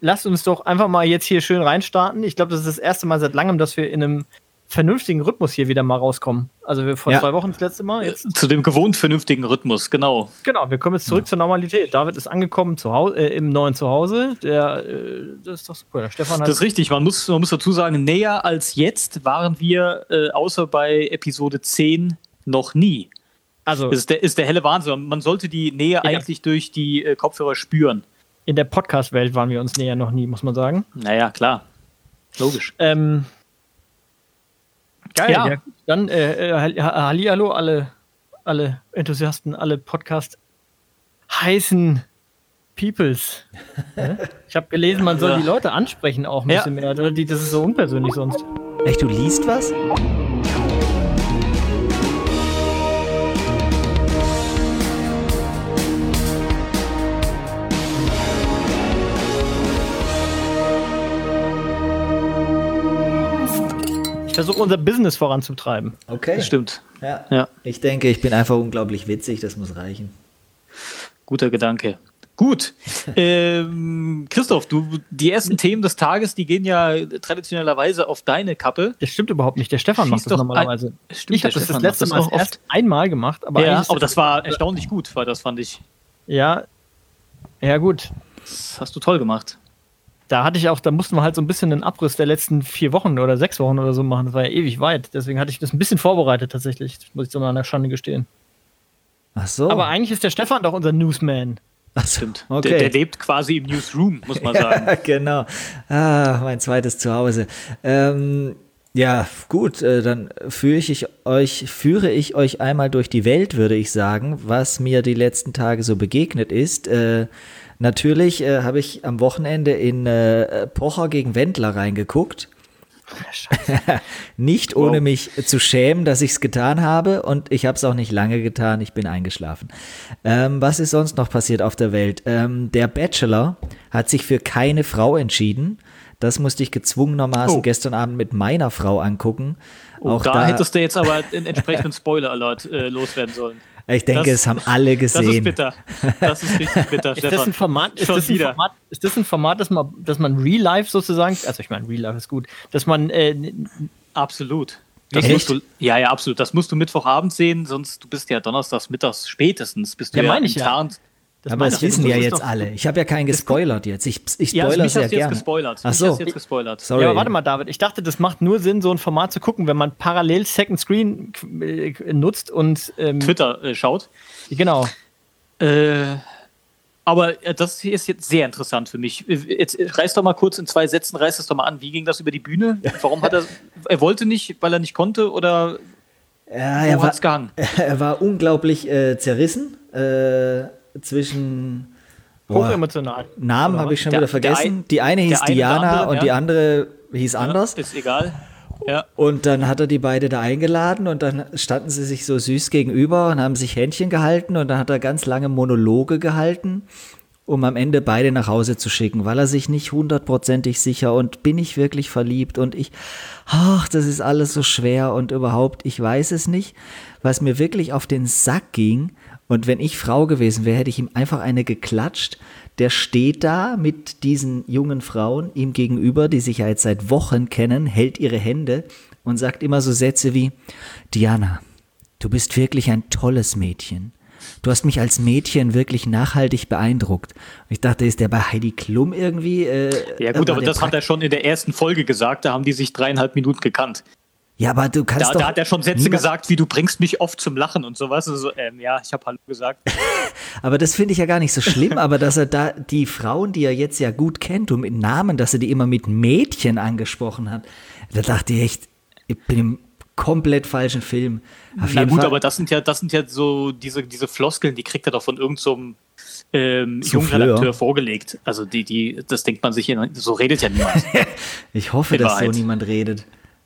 lasst uns doch einfach mal jetzt hier schön reinstarten. Ich glaube, das ist das erste Mal seit langem, dass wir in einem vernünftigen Rhythmus hier wieder mal rauskommen. Also wir vor 2 Wochen das letzte Mal. Jetzt. Zu dem gewohnt vernünftigen Rhythmus, genau. Genau, wir kommen jetzt zurück zur Normalität. David ist angekommen im neuen Zuhause. Das ist doch super. Der Stefan hat. Das ist richtig. Man muss dazu sagen, näher als jetzt waren wir, außer bei Episode 10, noch nie. Also das ist der helle Wahnsinn. Man sollte die Nähe eigentlich durch die Kopfhörer spüren. In der Podcast-Welt waren wir uns näher noch nie, muss man sagen. Naja, klar. Logisch. Geil, ja. Dann Hallihallo, alle Enthusiasten, alle Podcast heißen Peoples. Ich habe gelesen, man soll die Leute ansprechen auch ein bisschen mehr. Das ist so unpersönlich sonst. Echt, du liest was? Ich versuche unser Business voranzutreiben. Okay. Das stimmt. Ja. Ich denke, ich bin einfach unglaublich witzig, das muss reichen. Guter Gedanke. Gut. Christoph, die ersten Themen des Tages, die gehen ja traditionellerweise auf deine Kappe. Das stimmt überhaupt nicht. Der Stefan macht das normalerweise. Ich habe das letzte Mal erst einmal gemacht. Aber aber das war erstaunlich gut, das fand ich. Ja, gut. Das hast du toll gemacht. Da mussten wir halt so ein bisschen einen Abriss der letzten 4 Wochen oder 6 Wochen oder so machen. Das war ja ewig weit. Deswegen hatte ich das ein bisschen vorbereitet tatsächlich. Das muss ich so mal an der Schande gestehen. Ach so. Aber eigentlich ist der Stefan doch unser Newsman. Ach stimmt. Okay. Der lebt quasi im Newsroom, muss man sagen. Ja, genau. Mein zweites Zuhause. Ja, gut, dann führe ich euch einmal durch die Welt, würde ich sagen, was mir die letzten Tage so begegnet ist. Natürlich habe ich am Wochenende in Pocher gegen Wendler reingeguckt. Nicht ohne mich zu schämen, dass ich es getan habe, und ich habe es auch nicht lange getan, ich bin eingeschlafen. Was ist sonst noch passiert auf der Welt? Der Bachelor hat sich für keine Frau entschieden. Das musste ich gezwungenermaßen gestern Abend mit meiner Frau angucken. Auch da hättest du jetzt aber einen entsprechenden Spoiler-Alert loswerden sollen. Ich denke, es haben alle gesehen. Das ist bitter. Das ist richtig bitter, Stefan. Ist das ein Format, dass man Real Life sozusagen, also ich meine, Real Life ist gut, dass man absolut. Absolut. Das musst du Mittwochabend sehen, sonst du bist ja donnerstags mittags spätestens bist du enttarnt. Aber das wissen ja jetzt alle. Ich habe ja keinen gespoilert jetzt. Ich spoilere sehr gerne. Ach so. Jetzt gespoilert. Sorry. Ja, aber warte mal, David. Ich dachte, das macht nur Sinn, so ein Format zu gucken, wenn man parallel Second Screen nutzt und Twitter schaut. Genau. Aber das hier ist jetzt sehr interessant für mich. Jetzt reiß doch mal kurz in 2 Sätzen, reiß das doch mal an. Wie ging das über die Bühne? Warum hat er wollte nicht, weil er nicht konnte, oder wo hat's gehangen? Er war unglaublich zerrissen. Zwischen hochemotional. Namen habe ich schon wieder vergessen. Die eine hieß Diana und die andere hieß anders. Ist egal. Ja. Und dann hat er die beide da eingeladen und dann standen sie sich so süß gegenüber und haben sich Händchen gehalten und dann hat er ganz lange Monologe gehalten, um am Ende beide nach Hause zu schicken, weil er sich nicht 100%ig sicher und bin ich wirklich verliebt und das ist alles so schwer und überhaupt, ich weiß es nicht, was mir wirklich auf den Sack ging. Und wenn ich Frau gewesen wäre, hätte ich ihm einfach eine geklatscht. Der steht da mit diesen jungen Frauen ihm gegenüber, die sich ja jetzt seit Wochen kennen, hält ihre Hände und sagt immer so Sätze wie: Diana, du bist wirklich ein tolles Mädchen. Du hast mich als Mädchen wirklich nachhaltig beeindruckt. Und ich dachte, ist der bei Heidi Klum irgendwie? Ja gut, aber das hat er schon in der ersten Folge gesagt. Da haben die sich 3,5 Minuten gekannt. Ja, aber du kannst da hat er schon Sätze gesagt, wie du bringst mich oft zum Lachen und sowas. Also, ich habe Hallo gesagt. Aber das finde ich ja gar nicht so schlimm, aber dass er da die Frauen, die er jetzt ja gut kennt und mit Namen, dass er die immer mit Mädchen angesprochen hat, da dachte ich echt, ich bin im komplett falschen Film. Na gut, aber das sind ja so diese Floskeln, die kriegt er doch von irgendeinem jungen Redakteur vorgelegt. Also das denkt man sich, so redet ja niemand. Ich hoffe, dass so niemand redet.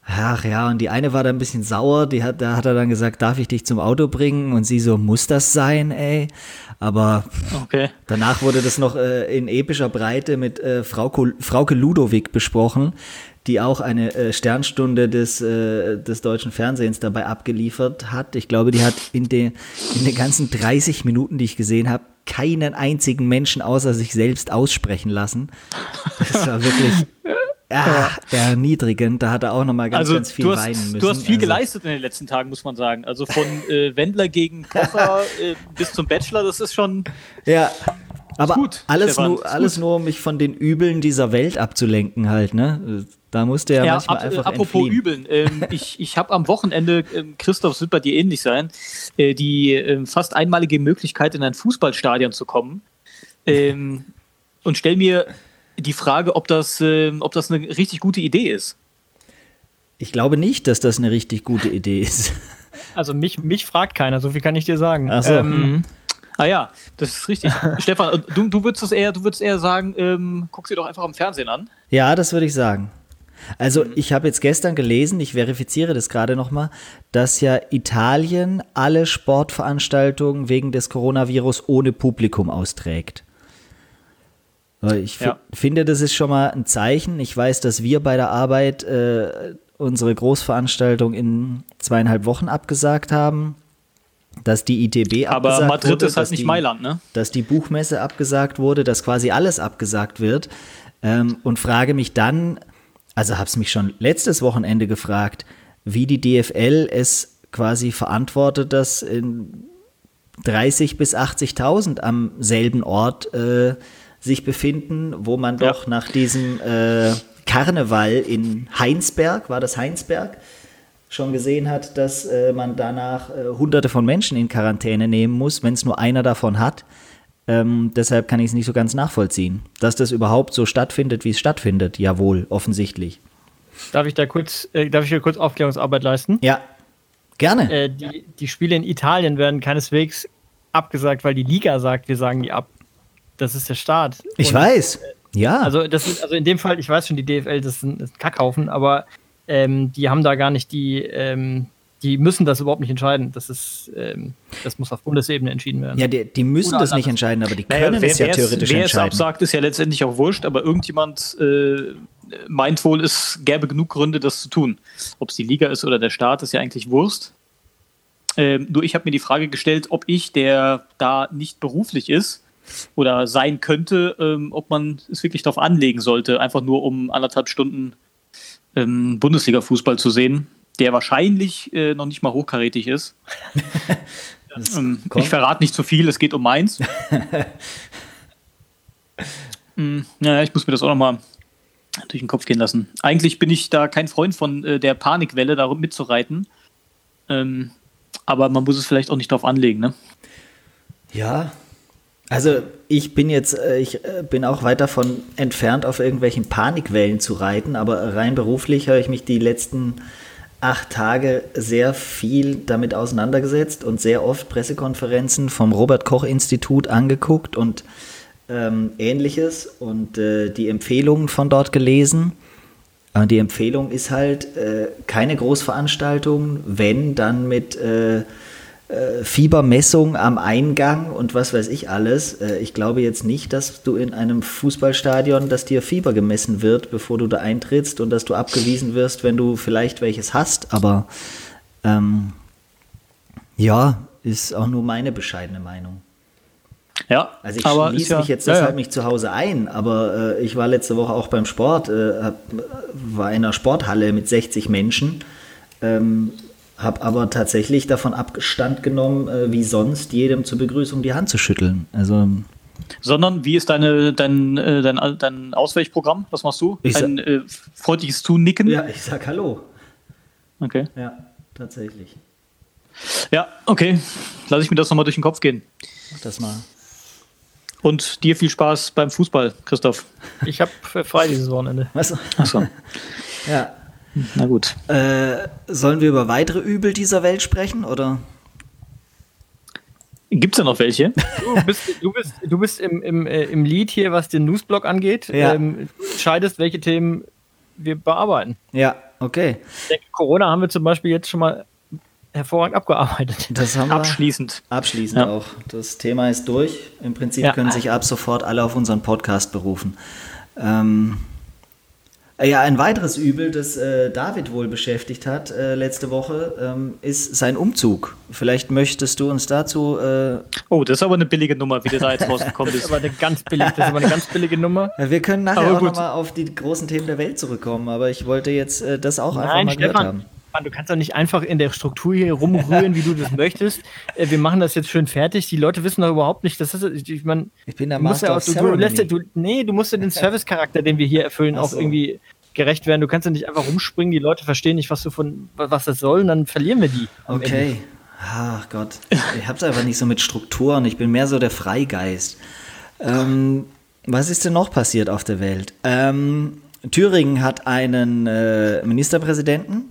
Ach ja, und die eine war da ein bisschen sauer, da hat er dann gesagt, darf ich dich zum Auto bringen? Und sie so, muss das sein, ey? Aber danach wurde das noch in epischer Breite mit Frauke Ludowig besprochen, die auch eine Sternstunde des deutschen Fernsehens dabei abgeliefert hat. Ich glaube, die hat in den ganzen 30 Minuten, die ich gesehen habe, keinen einzigen Menschen außer sich selbst aussprechen lassen. Das war wirklich erniedrigend. Da hat er auch nochmal ganz viel weinen müssen. Du hast viel geleistet in den letzten Tagen, muss man sagen. Also von Wendler gegen Kocher bis zum Bachelor, das ist schon... Ja, aber gut, alles nur, um mich von den Übeln dieser Welt abzulenken halt, ne? Da musste er manchmal einfach apropos entfliehen. Übeln, ich habe am Wochenende, Christoph, es wird bei dir ähnlich sein, die fast einmalige Möglichkeit, in ein Fußballstadion zu kommen und stell mir die Frage, ob das eine richtig gute Idee ist. Ich glaube nicht, dass das eine richtig gute Idee ist. Also mich fragt keiner, so viel kann ich dir sagen. Ach so. Ah ja, das ist richtig. Stefan, du würdest eher sagen, guck sie doch einfach am Fernsehen an. Ja, das würde ich sagen. Also ich habe jetzt gestern gelesen, ich verifiziere das gerade nochmal, dass ja Italien alle Sportveranstaltungen wegen des Coronavirus ohne Publikum austrägt. Ich finde, das ist schon mal ein Zeichen. Ich weiß, dass wir bei der Arbeit unsere Großveranstaltung in 2,5 Wochen abgesagt haben, dass die ITB abgesagt wurde. Aber Madrid ist halt nicht Mailand, ne? Dass die Buchmesse abgesagt wurde, dass quasi alles abgesagt wird. Und frage mich dann, also habe es mich schon letztes Wochenende gefragt, wie die DFL es quasi verantwortet, dass 30.000 bis 80.000 am selben Ort sich befinden, wo man doch nach diesem Karneval in Heinsberg, war das Heinsberg, schon gesehen hat, dass man danach Hunderte von Menschen in Quarantäne nehmen muss, wenn es nur einer davon hat. Deshalb kann ich es nicht so ganz nachvollziehen. Dass das überhaupt so stattfindet, wie es stattfindet, jawohl, offensichtlich. Darf ich hier kurz Aufklärungsarbeit leisten? Ja, gerne. Die Spiele in Italien werden keineswegs abgesagt, weil die Liga sagt, wir sagen die ab. Das ist der Staat. Ich weiß, ja. Also in dem Fall, ich weiß schon, die DFL, das ist ein Kackhaufen, aber die haben da gar nicht die müssen das überhaupt nicht entscheiden. Das muss auf Bundesebene entschieden werden. Ja, die müssen das nicht entscheiden, aber die können es ja theoretisch entscheiden. Wer es absagt, ist ja letztendlich auch wurscht, aber irgendjemand meint wohl, es gäbe genug Gründe, das zu tun. Ob es die Liga ist oder der Staat, ist ja eigentlich Wurst. Nur ich habe mir die Frage gestellt, ob ich, der da nicht beruflich ist oder sein könnte, ob man es wirklich darauf anlegen sollte, einfach nur um 1,5 Stunden Bundesliga-Fußball zu sehen, der wahrscheinlich noch nicht mal hochkarätig ist. Ich verrate nicht zu viel, es geht um Mainz. Ich muss mir das auch nochmal durch den Kopf gehen lassen. Eigentlich bin ich da kein Freund von der Panikwelle, da mitzureiten. Aber man muss es vielleicht auch nicht drauf anlegen, ne? Ja, also ich bin auch weit davon entfernt, auf irgendwelchen Panikwellen zu reiten, aber rein beruflich habe ich mich die letzten 8 Tage sehr viel damit auseinandergesetzt und sehr oft Pressekonferenzen vom Robert-Koch-Institut angeguckt und Ähnliches und die Empfehlungen von dort gelesen. Und die Empfehlung ist halt keine Großveranstaltung, wenn dann mit Fiebermessung am Eingang und was weiß ich alles. Ich glaube jetzt nicht, dass du in einem Fußballstadion, dass dir Fieber gemessen wird, bevor du da eintrittst und dass du abgewiesen wirst, wenn du vielleicht welches hast. Aber ist auch nur meine bescheidene Meinung. Ja, also ich schließe mich jetzt deshalb nicht zu Hause ein, aber ich war letzte Woche auch beim Sport, war in einer Sporthalle mit 60 Menschen, habe aber tatsächlich davon Abstand genommen, wie sonst jedem zur Begrüßung die Hand zu schütteln. Also, sondern wie ist dein Ausweichprogramm? Was machst du? Ein freundliches Zunicken? Ja, ich sag Hallo. Okay. Ja, tatsächlich. Ja, okay. Lass ich mir das nochmal durch den Kopf gehen. Mach das mal. Und dir viel Spaß beim Fußball, Christoph. Ich habe frei dieses Wochenende. Achso. Ja. Na gut. Sollen wir über weitere Übel dieser Welt sprechen, oder? Gibt es da noch welche? Du bist im Lead hier, was den Newsblog angeht. Ja. Du entscheidest, welche Themen wir bearbeiten. Ja, okay. Ich denke, Corona haben wir zum Beispiel jetzt schon mal hervorragend abgearbeitet. Das haben wir Abschließend auch. Das Thema ist durch. Im Prinzip können sich ab sofort alle auf unseren Podcast berufen. Ein weiteres Übel, das David wohl beschäftigt hat letzte Woche, ist sein Umzug. Vielleicht möchtest du uns dazu... das ist aber eine billige Nummer, wie der da jetzt rausgekommen ist. Das ist aber eine ganz billige Nummer. Wir können nachher auch nochmal auf die großen Themen der Welt zurückkommen, aber ich wollte jetzt das auch einfach mal gehört haben. Du kannst doch nicht einfach in der Struktur hier rumrühren, wie du das möchtest. Wir machen das jetzt schön fertig. Die Leute wissen doch überhaupt nicht, das ist, ich bin der Master of Ceremony. Du musst ja den Service-Charakter, den wir hier erfüllen, auch irgendwie gerecht werden. Du kannst ja nicht einfach rumspringen, die Leute verstehen nicht, was das soll, und dann verlieren wir die. Okay. Ach Gott. Ich hab's einfach nicht so mit Strukturen. Ich bin mehr so der Freigeist. Was ist denn noch passiert auf der Welt? Thüringen hat einen Ministerpräsidenten.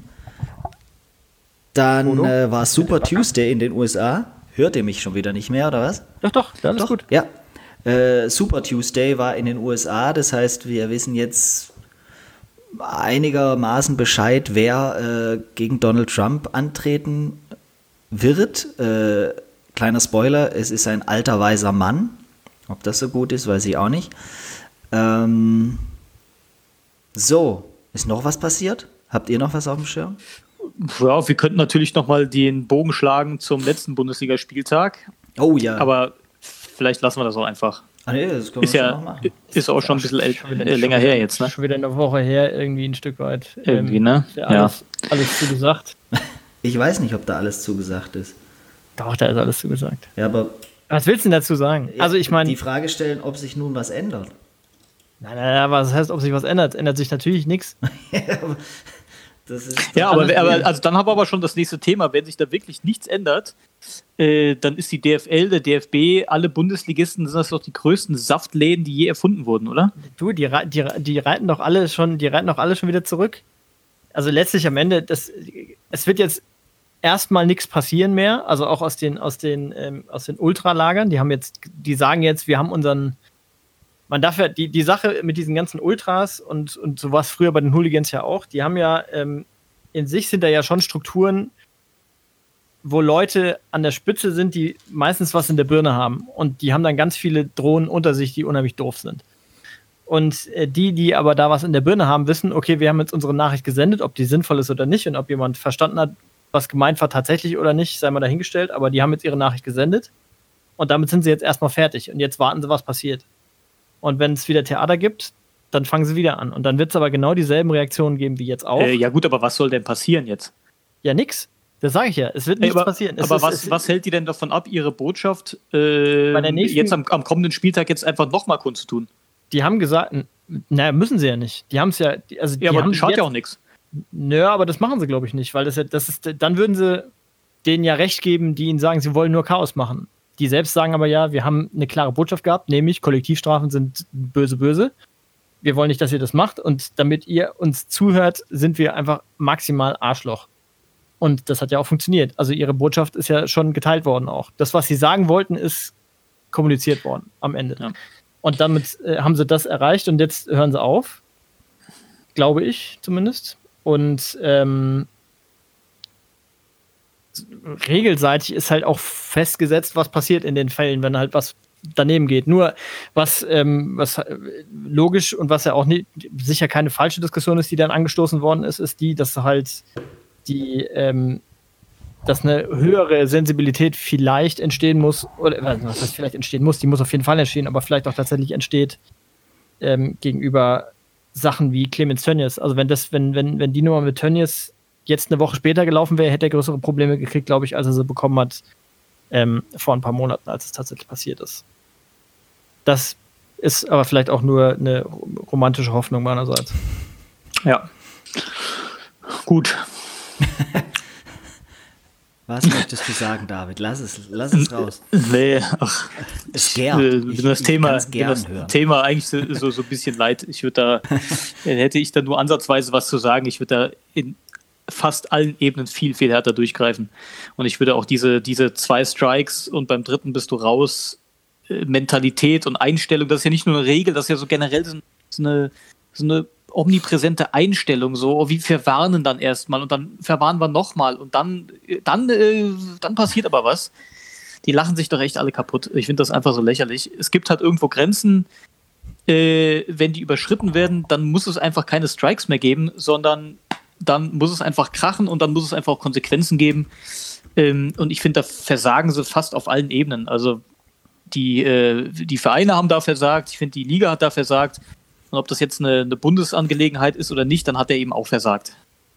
Dann war Super Tuesday in den USA. Hört ihr mich schon wieder nicht mehr, oder was? Doch, alles gut. Ja. Super Tuesday war in den USA. Das heißt, wir wissen jetzt einigermaßen Bescheid, wer gegen Donald Trump antreten wird. Kleiner Spoiler, es ist ein alter, weiser Mann. Ob das so gut ist, weiß ich auch nicht. Ist noch was passiert? Habt ihr noch was auf dem Schirm? Ja, wir könnten natürlich nochmal den Bogen schlagen zum letzten Bundesligaspieltag. Oh ja. Aber vielleicht lassen wir das auch einfach. Das können wir noch machen. Ist auch schon ein bisschen länger her jetzt, ne? Schon wieder eine Woche her, irgendwie ein Stück weit. Irgendwie, ne? Alles zugesagt. Ich weiß nicht, ob da alles zugesagt ist. Doch, da ist alles zugesagt. Ja, aber... Was willst du denn dazu sagen? Also ich meine... Die Frage stellen, ob sich nun was ändert. Nein, aber das heißt, ob sich was ändert. Ändert sich natürlich nichts. Aber dann haben wir aber schon das nächste Thema. Wenn sich da wirklich nichts ändert, dann ist die DFL, der DFB, alle Bundesligisten, sind das doch die größten Saftläden, die je erfunden wurden, oder? Du, die reiten doch alle schon wieder zurück. Also letztlich am Ende, es wird jetzt erstmal nichts passieren mehr. Also auch aus den Ultralagern. Die sagen jetzt, wir haben unseren... Man darf ja, die Sache mit diesen ganzen Ultras und so war es früher bei den Hooligans ja auch, die haben ja, in sich sind da ja schon Strukturen, wo Leute an der Spitze sind, die meistens was in der Birne haben. Und die haben dann ganz viele Drohnen unter sich, die unheimlich doof sind. Und die aber da was in der Birne haben, wissen, okay, wir haben jetzt unsere Nachricht gesendet, ob die sinnvoll ist oder nicht und ob jemand verstanden hat, was gemeint war tatsächlich oder nicht, sei mal dahingestellt, aber die haben jetzt ihre Nachricht gesendet und damit sind sie jetzt erstmal fertig und jetzt warten sie, was passiert. Und wenn es wieder Theater gibt, dann fangen sie wieder an. Und dann wird es aber genau dieselben Reaktionen geben wie jetzt auch. Ja gut, aber was soll denn passieren jetzt? Ja, nix. Das sage ich ja. Es wird nichts passieren. Was hält die denn davon ab, ihre Botschaft jetzt am kommenden Spieltag jetzt einfach nochmal kundzutun? Die haben gesagt, müssen sie ja nicht. Die haben es ja... Also ja, aber schadet ja auch nichts. Naja, aber das machen sie, glaube ich, nicht. Weil dann würden sie denen ja recht geben, die ihnen sagen, sie wollen nur Chaos machen. Die selbst sagen aber ja, wir haben eine klare Botschaft gehabt, nämlich Kollektivstrafen sind böse, böse. Wir wollen nicht, dass ihr das macht und damit ihr uns zuhört, sind wir einfach maximal Arschloch. Und das hat ja auch funktioniert. Also ihre Botschaft ist ja schon geteilt worden auch. Das, was sie sagen wollten, ist kommuniziert worden am Ende. Ja. Und damit haben sie das erreicht und jetzt hören sie auf. Glaube ich zumindest. Und regelseitig ist halt auch festgesetzt, was passiert in den Fällen, wenn halt was daneben geht. Nur was logisch und was ja auch sicher keine falsche Diskussion ist, die dann angestoßen worden ist die, dass halt dass eine höhere Sensibilität vielleicht entstehen muss, oder was heißt vielleicht entstehen muss, die muss auf jeden Fall entstehen, aber vielleicht auch tatsächlich entsteht gegenüber Sachen wie Clemens Tönnies. Also wenn die Nummer mit Tönnies jetzt eine Woche später gelaufen wäre, hätte er größere Probleme gekriegt, glaube ich, als er sie bekommen hat vor ein paar Monaten, als es tatsächlich passiert ist. Das ist aber vielleicht auch nur eine romantische Hoffnung meinerseits. Ja. Gut. Was möchtest du sagen, David? Lass es raus. Nee, es gärt. Das Thema eigentlich so ein bisschen leid. Hätte ich da nur ansatzweise was zu sagen, ich würde da in fast allen Ebenen viel, viel härter durchgreifen. Und ich würde auch diese 2 Strikes und beim 3. bist du raus, Mentalität und Einstellung, das ist ja nicht nur eine Regel, das ist ja so generell so eine omnipräsente Einstellung, so wie wir warnen dann erstmal und dann verwarnen wir nochmal und dann passiert aber was. Die lachen sich doch echt alle kaputt. Ich finde das einfach so lächerlich. Es gibt halt irgendwo Grenzen, wenn die überschritten werden, dann muss es einfach keine Strikes mehr geben, sondern dann muss es einfach krachen und dann muss es einfach auch Konsequenzen geben. Und ich finde, da versagen sie fast auf allen Ebenen. Also die Vereine haben da versagt, ich finde, die Liga hat da versagt. Und ob das jetzt eine Bundesangelegenheit ist oder nicht, dann hat er eben auch versagt.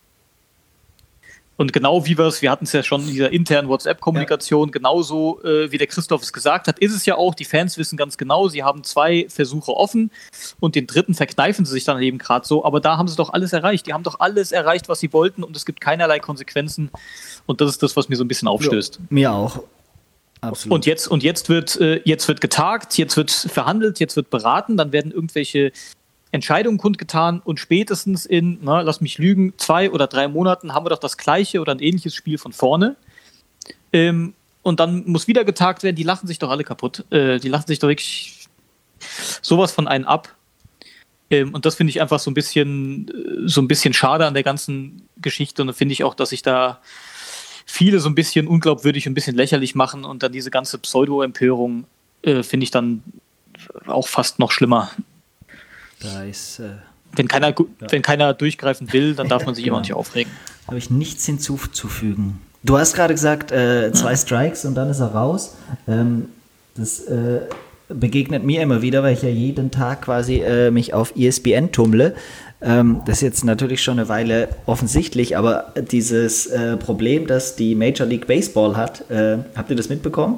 Und genau wie wir hatten es ja schon in dieser internen WhatsApp-Kommunikation, genauso wie der Christoph es gesagt hat, ist es ja auch, die Fans wissen ganz genau, sie haben 2 Versuche offen und den 3. verkneifen sie sich dann eben gerade so, aber da haben sie doch alles erreicht. Die haben doch alles erreicht, was sie wollten und es gibt keinerlei Konsequenzen und das ist das, was mir so ein bisschen aufstößt. Ja, mir auch. Absolut. Und jetzt wird getagt, jetzt wird verhandelt, jetzt wird beraten, dann werden irgendwelche Entscheidungen kundgetan und spätestens in, lass mich lügen, 2 oder 3 Monaten haben wir doch das gleiche oder ein ähnliches Spiel von vorne. Und dann muss wieder getagt werden, die lachen sich doch alle kaputt. Die lachen sich doch wirklich sowas von einen ab. Und das finde ich einfach so ein bisschen schade an der ganzen Geschichte. Und da finde ich auch, dass sich da viele so ein bisschen unglaubwürdig und ein bisschen lächerlich machen und dann diese ganze Pseudo-Empörung finde ich dann auch fast noch schlimmer. Da ist, wenn keiner durchgreifen will, dann darf man sich immer nicht aufregen. Habe ich nichts hinzuzufügen. Du hast gerade gesagt, 2 Strikes und dann ist er raus. Das begegnet mir immer wieder, weil ich ja jeden Tag quasi mich auf ESPN tummle. Das ist jetzt natürlich schon eine Weile offensichtlich, aber dieses Problem, das die Major League Baseball hat, habt ihr das mitbekommen?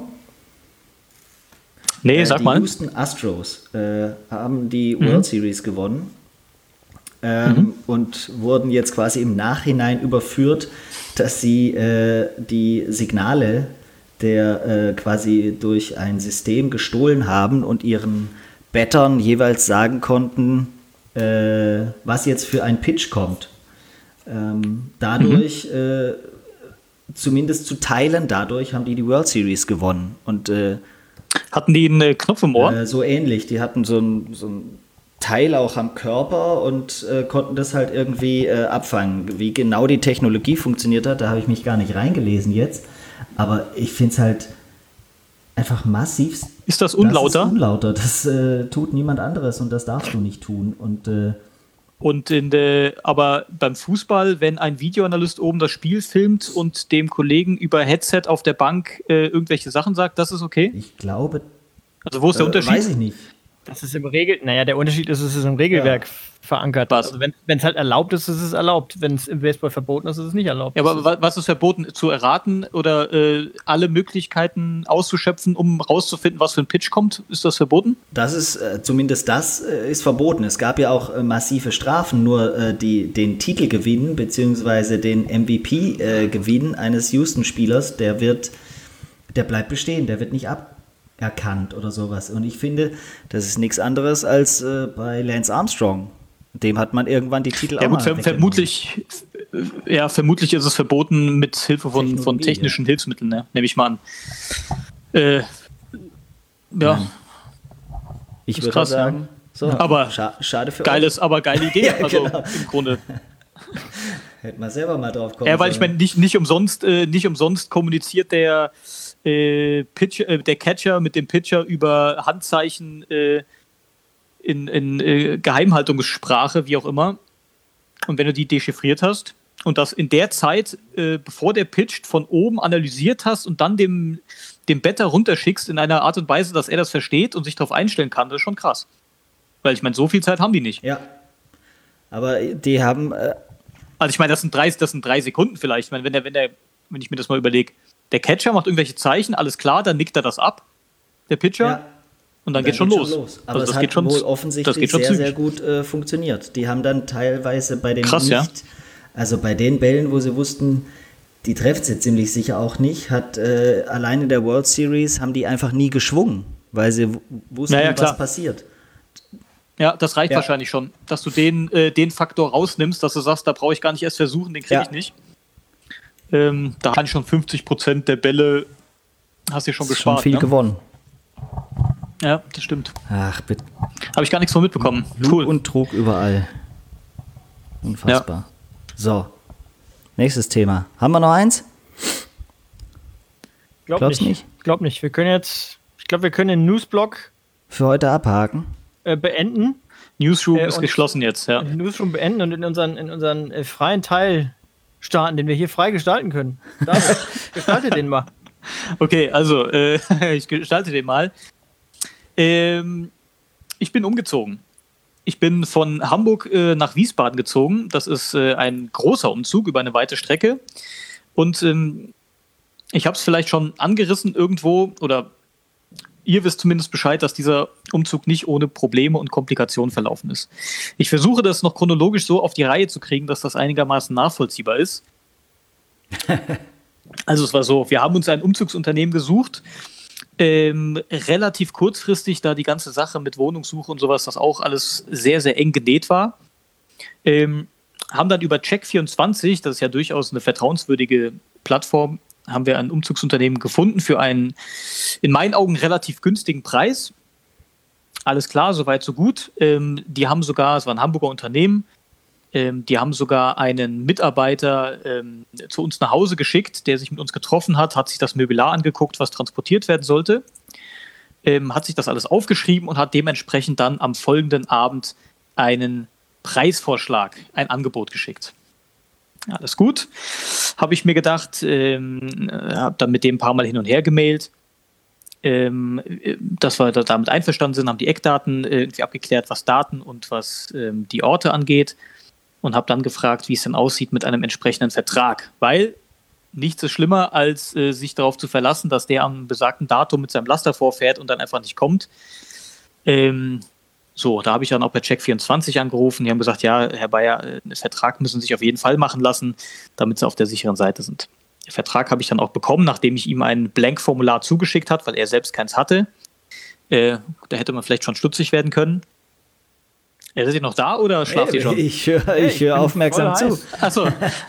Nee, sag mal. Die Houston Astros haben die World Series gewonnen und wurden jetzt quasi im Nachhinein überführt, dass sie die Signale quasi durch ein System gestohlen haben und ihren Battern jeweils sagen konnten, was jetzt für ein Pitch kommt. Dadurch, zumindest zu Teilen dadurch, haben die World Series gewonnen. Und hatten die einen Knopf im Ohr? So ähnlich. Die hatten so ein Teil auch am Körper und konnten das halt irgendwie abfangen. Wie genau die Technologie funktioniert hat, da habe ich mich gar nicht reingelesen jetzt. Aber ich finde es halt einfach massiv. Ist das unlauter? Das ist unlauter. Das tut niemand anderes und das darfst du nicht tun. Aber beim Fußball, wenn ein Videoanalyst oben das Spiel filmt und dem Kollegen über Headset auf der Bank irgendwelche Sachen sagt, das ist okay? Ich glaube. Also wo ist der Unterschied? Weiß ich nicht. Das ist der Unterschied ist, es ist im Regelwerk verankert. Was? Also wenn es halt erlaubt ist, ist es erlaubt. Wenn es im Baseball verboten ist, ist es nicht erlaubt. Ja, aber was ist verboten? Zu erraten oder alle Möglichkeiten auszuschöpfen, um rauszufinden, was für ein Pitch kommt? Ist das verboten? Das ist, zumindest das ist verboten. Es gab ja auch massive Strafen, nur den Titelgewinn bzw. den MVP-Gewinn eines Houston-Spielers, der bleibt bestehen, der wird nicht aberkannt oder sowas. Und ich finde, das ist nichts anderes als bei Lance Armstrong. Dem hat man irgendwann die Titel auch mal vermutlich ist es verboten mit Hilfe von technischen Hilfsmitteln, ne? Nehme ich mal an. Ich würde krass sagen, so, aber schade für euch. Aber geile Idee, ja, also genau. Im Grunde. Hätte man selber mal drauf kommen weil ich meine, nicht umsonst kommuniziert der Catcher mit dem Pitcher über Handzeichen in Geheimhaltungssprache, wie auch immer. Und wenn du die dechiffriert hast und das in der Zeit, bevor der pitcht, von oben analysiert hast und dann dem Batter runterschickst in einer Art und Weise, dass er das versteht und sich darauf einstellen kann, das ist schon krass. Weil ich meine, so viel Zeit haben die nicht. Ja. Aber die haben... Also ich meine, das sind 3 Sekunden vielleicht. Ich meine, wenn ich mir das mal überlege, der Catcher macht irgendwelche Zeichen, alles klar, dann nickt er das ab, der Pitcher. Ja. Und dann geht schon los. Aber also das hat wohl offensichtlich sehr gut funktioniert. Die haben dann teilweise bei den also bei den Bällen, wo sie wussten, die treffen sie ziemlich sicher auch nicht, hat allein in der World Series haben die einfach nie geschwungen, weil sie wussten, was passiert. Ja, das reicht wahrscheinlich schon, dass du den Faktor rausnimmst, dass du sagst, da brauche ich gar nicht erst versuchen, den kriege ich nicht. Da kann ich schon 50% der Bälle hast du schon gespart. Schon viel gewonnen. Ja, das stimmt. Ach, bitte. Habe ich gar nichts von mitbekommen. Lug und Trug überall. Unfassbar. Ja. So, nächstes Thema. Haben wir noch eins? Glaubst nicht? Ich glaube nicht. Wir können den Newsblock für heute abhaken. Beenden. Newsroom ist geschlossen jetzt, ja. Newsroom beenden und in unseren freien Teil starten, den wir hier frei gestalten können. David, gestalte den mal. Okay, also ich gestalte den mal. Ich bin umgezogen. Ich bin von Hamburg nach Wiesbaden gezogen. Das ist ein großer Umzug über eine weite Strecke. Und ich habe es vielleicht schon angerissen irgendwo, oder ihr wisst zumindest Bescheid, dass dieser Umzug nicht ohne Probleme und Komplikationen verlaufen ist. Ich versuche das noch chronologisch so auf die Reihe zu kriegen, dass das einigermaßen nachvollziehbar ist. Also es war so, wir haben uns ein Umzugsunternehmen gesucht, relativ kurzfristig, da die ganze Sache mit Wohnungssuche und sowas, das auch alles sehr, sehr eng genäht war. Haben dann über Check24, das ist ja durchaus eine vertrauenswürdige Plattform, haben wir ein Umzugsunternehmen gefunden für einen, in meinen Augen, relativ günstigen Preis. Alles klar, soweit so gut. Die haben sogar, es war ein Hamburger Unternehmen, die haben sogar einen Mitarbeiter zu uns nach Hause geschickt, der sich mit uns getroffen hat sich das Möbelar angeguckt, was transportiert werden sollte, hat sich das alles aufgeschrieben und hat dementsprechend dann am folgenden Abend einen Preisvorschlag, ein Angebot geschickt. Alles gut, habe ich mir gedacht, habe dann mit dem ein paar Mal hin und her gemailt, dass wir damit einverstanden sind, haben die Eckdaten irgendwie abgeklärt, was Daten und was die Orte angeht, und habe dann gefragt, wie es denn aussieht mit einem entsprechenden Vertrag, weil nichts ist schlimmer, als sich darauf zu verlassen, dass der am besagten Datum mit seinem Laster vorfährt und dann einfach nicht kommt. So, da habe ich dann auch bei Check24 angerufen. Die haben gesagt, ja, Herr Bayer, einen Vertrag müssen Sie sich auf jeden Fall machen lassen, damit Sie auf der sicheren Seite sind. Den Vertrag habe ich dann auch bekommen, nachdem ich ihm ein Blank-Formular zugeschickt habe, weil er selbst keins hatte. Da hätte man vielleicht schon stutzig werden können. Seid ihr noch da oder schlaft ihr schon? Ich höre aufmerksam zu. Achso.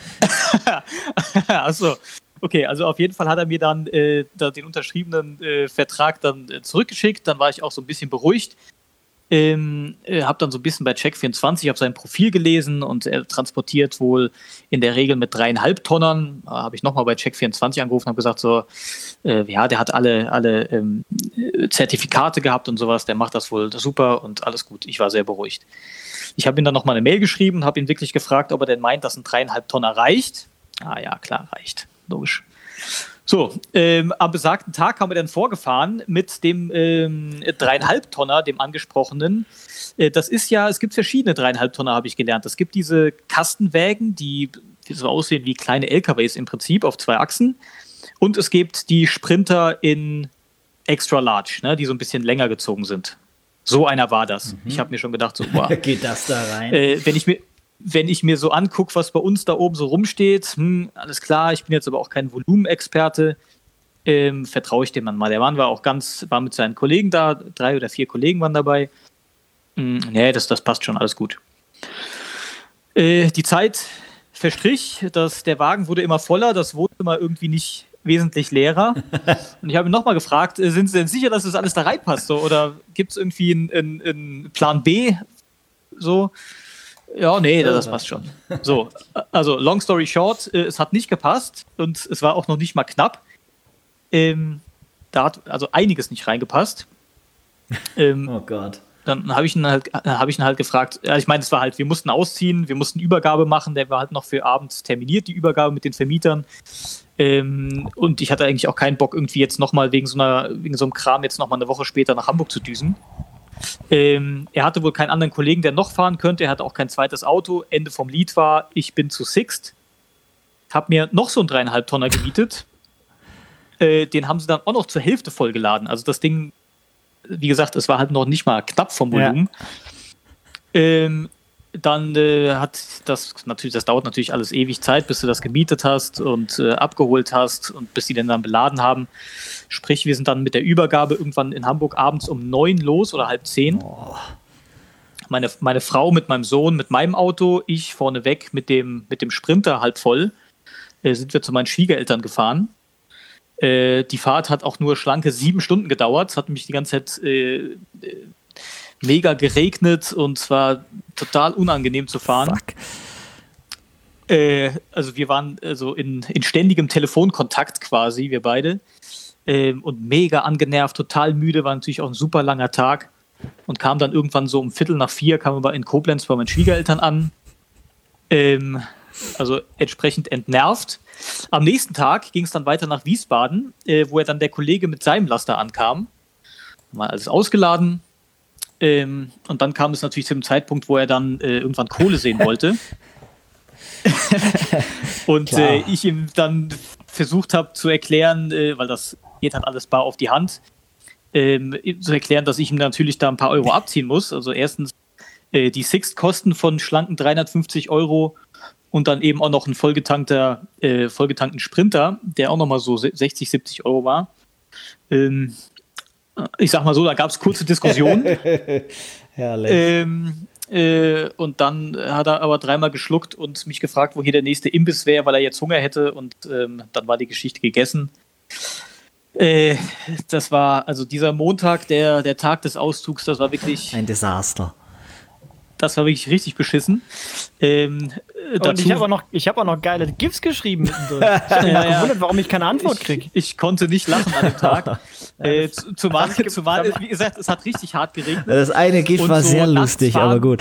Achso. Okay, also auf jeden Fall hat er mir dann den unterschriebenen Vertrag dann zurückgeschickt. Dann war ich auch so ein bisschen beruhigt. Habe dann so ein bisschen bei Check24, habe sein Profil gelesen und er transportiert wohl in der Regel mit 3,5 Tonnern. Habe ich nochmal bei Check24 angerufen und habe gesagt, so, ja, der hat alle Zertifikate gehabt und sowas, der macht das wohl super und alles gut. Ich war sehr beruhigt. Ich habe ihm dann nochmal eine Mail geschrieben und habe ihn wirklich gefragt, ob er denn meint, dass ein 3,5 Tonner reicht. Ah ja, klar, reicht. Logisch. So, am besagten Tag haben wir dann vorgefahren mit dem 3,5 Tonner, dem angesprochenen. Das ist ja, es gibt verschiedene 3,5 Tonner, habe ich gelernt. Es gibt diese Kastenwägen, die so aussehen wie kleine LKWs im Prinzip auf 2 Achsen. Und es gibt die Sprinter in Extra Large, ne, die so ein bisschen länger gezogen sind. So einer war das. Mhm. Ich habe mir schon gedacht, so, wow. Geht das da rein? Wenn ich mir so angucke, was bei uns da oben so rumsteht, alles klar, ich bin jetzt aber auch kein Volumenexperte, vertraue ich dem Mann mal. Der Mann war mit seinen Kollegen da, 3 oder 4 Kollegen waren dabei. Nee, das passt schon, alles gut. Die Zeit verstrich, der Wagen wurde immer voller, das Wohnzimmer irgendwie nicht wesentlich leerer. Und ich habe ihn nochmal gefragt, sind Sie denn sicher, dass das alles da reinpasst? So, oder gibt es irgendwie einen Plan B? So. Ja, nee, das passt schon. So, also long story short, es hat nicht gepasst und es war auch noch nicht mal knapp. Da hat also einiges nicht reingepasst. Oh Gott. Dann habe ich ihn halt gefragt, ja, ich meine, es war halt, wir mussten ausziehen, wir mussten Übergabe machen, der war halt noch für abends terminiert, die Übergabe mit den Vermietern. Und ich hatte eigentlich auch keinen Bock, irgendwie jetzt nochmal wegen so einem Kram jetzt nochmal eine Woche später nach Hamburg zu düsen. Er hatte wohl keinen anderen Kollegen, der noch fahren könnte. Er hatte auch kein zweites Auto. Ende vom Lied war, ich bin zu Sixt. Hab mir noch so einen 3,5 Tonner gemietet. Den haben sie dann auch noch zur Hälfte vollgeladen. Also das Ding, wie gesagt, es war halt noch nicht mal knapp vom Volumen. Ja. Dann das dauert natürlich alles ewig Zeit, bis du das gemietet hast und abgeholt hast und bis die dann beladen haben. Sprich, wir sind dann mit der Übergabe irgendwann in Hamburg abends um 9 los oder 9:30. Oh. Meine Frau mit meinem Sohn, mit meinem Auto, ich vorneweg mit dem Sprinter halb voll, sind wir zu meinen Schwiegereltern gefahren. Die Fahrt hat auch nur schlanke 7 Stunden gedauert. Es hat mich die ganze Zeit mega geregnet und es war total unangenehm zu fahren. Also wir waren in ständigem Telefonkontakt quasi, wir beide. Und mega angenervt, total müde, war natürlich auch ein super langer Tag. Und kam dann irgendwann so um 3:45, kamen wir in Koblenz bei meinen Schwiegereltern an. Also entsprechend entnervt. Am nächsten Tag ging es dann weiter nach Wiesbaden, wo dann der Kollege mit seinem Laster ankam. Mal alles ausgeladen. Und dann kam es natürlich zu dem Zeitpunkt, wo er dann irgendwann Kohle sehen wollte. Und ich ihm dann versucht habe zu erklären, weil das geht halt alles bar auf die Hand, zu erklären, dass ich ihm natürlich da ein paar Euro abziehen muss. Also erstens die Sixt-Kosten von schlanken 350 Euro und dann eben auch noch ein vollgetankten Sprinter, der auch nochmal so 60, 70 Euro war. Ich sag mal so, da gab es kurze Diskussionen. Herrlich. Und dann hat er aber 3-mal geschluckt und mich gefragt, wo hier der nächste Imbiss wäre, weil er jetzt Hunger hätte. Und dann war die Geschichte gegessen. Das war, also dieser Montag, der Tag des Auszugs, das war wirklich ein Desaster. Das war wirklich richtig beschissen. Und ich habe auch noch geile GIFs geschrieben. Ich habe mich gewundert, warum ich keine Antwort kriege. Ich konnte nicht lachen an dem Tag. Zumal, wie gesagt, es hat richtig hart geregnet. Das eine GIF war so sehr lustig, aber gut.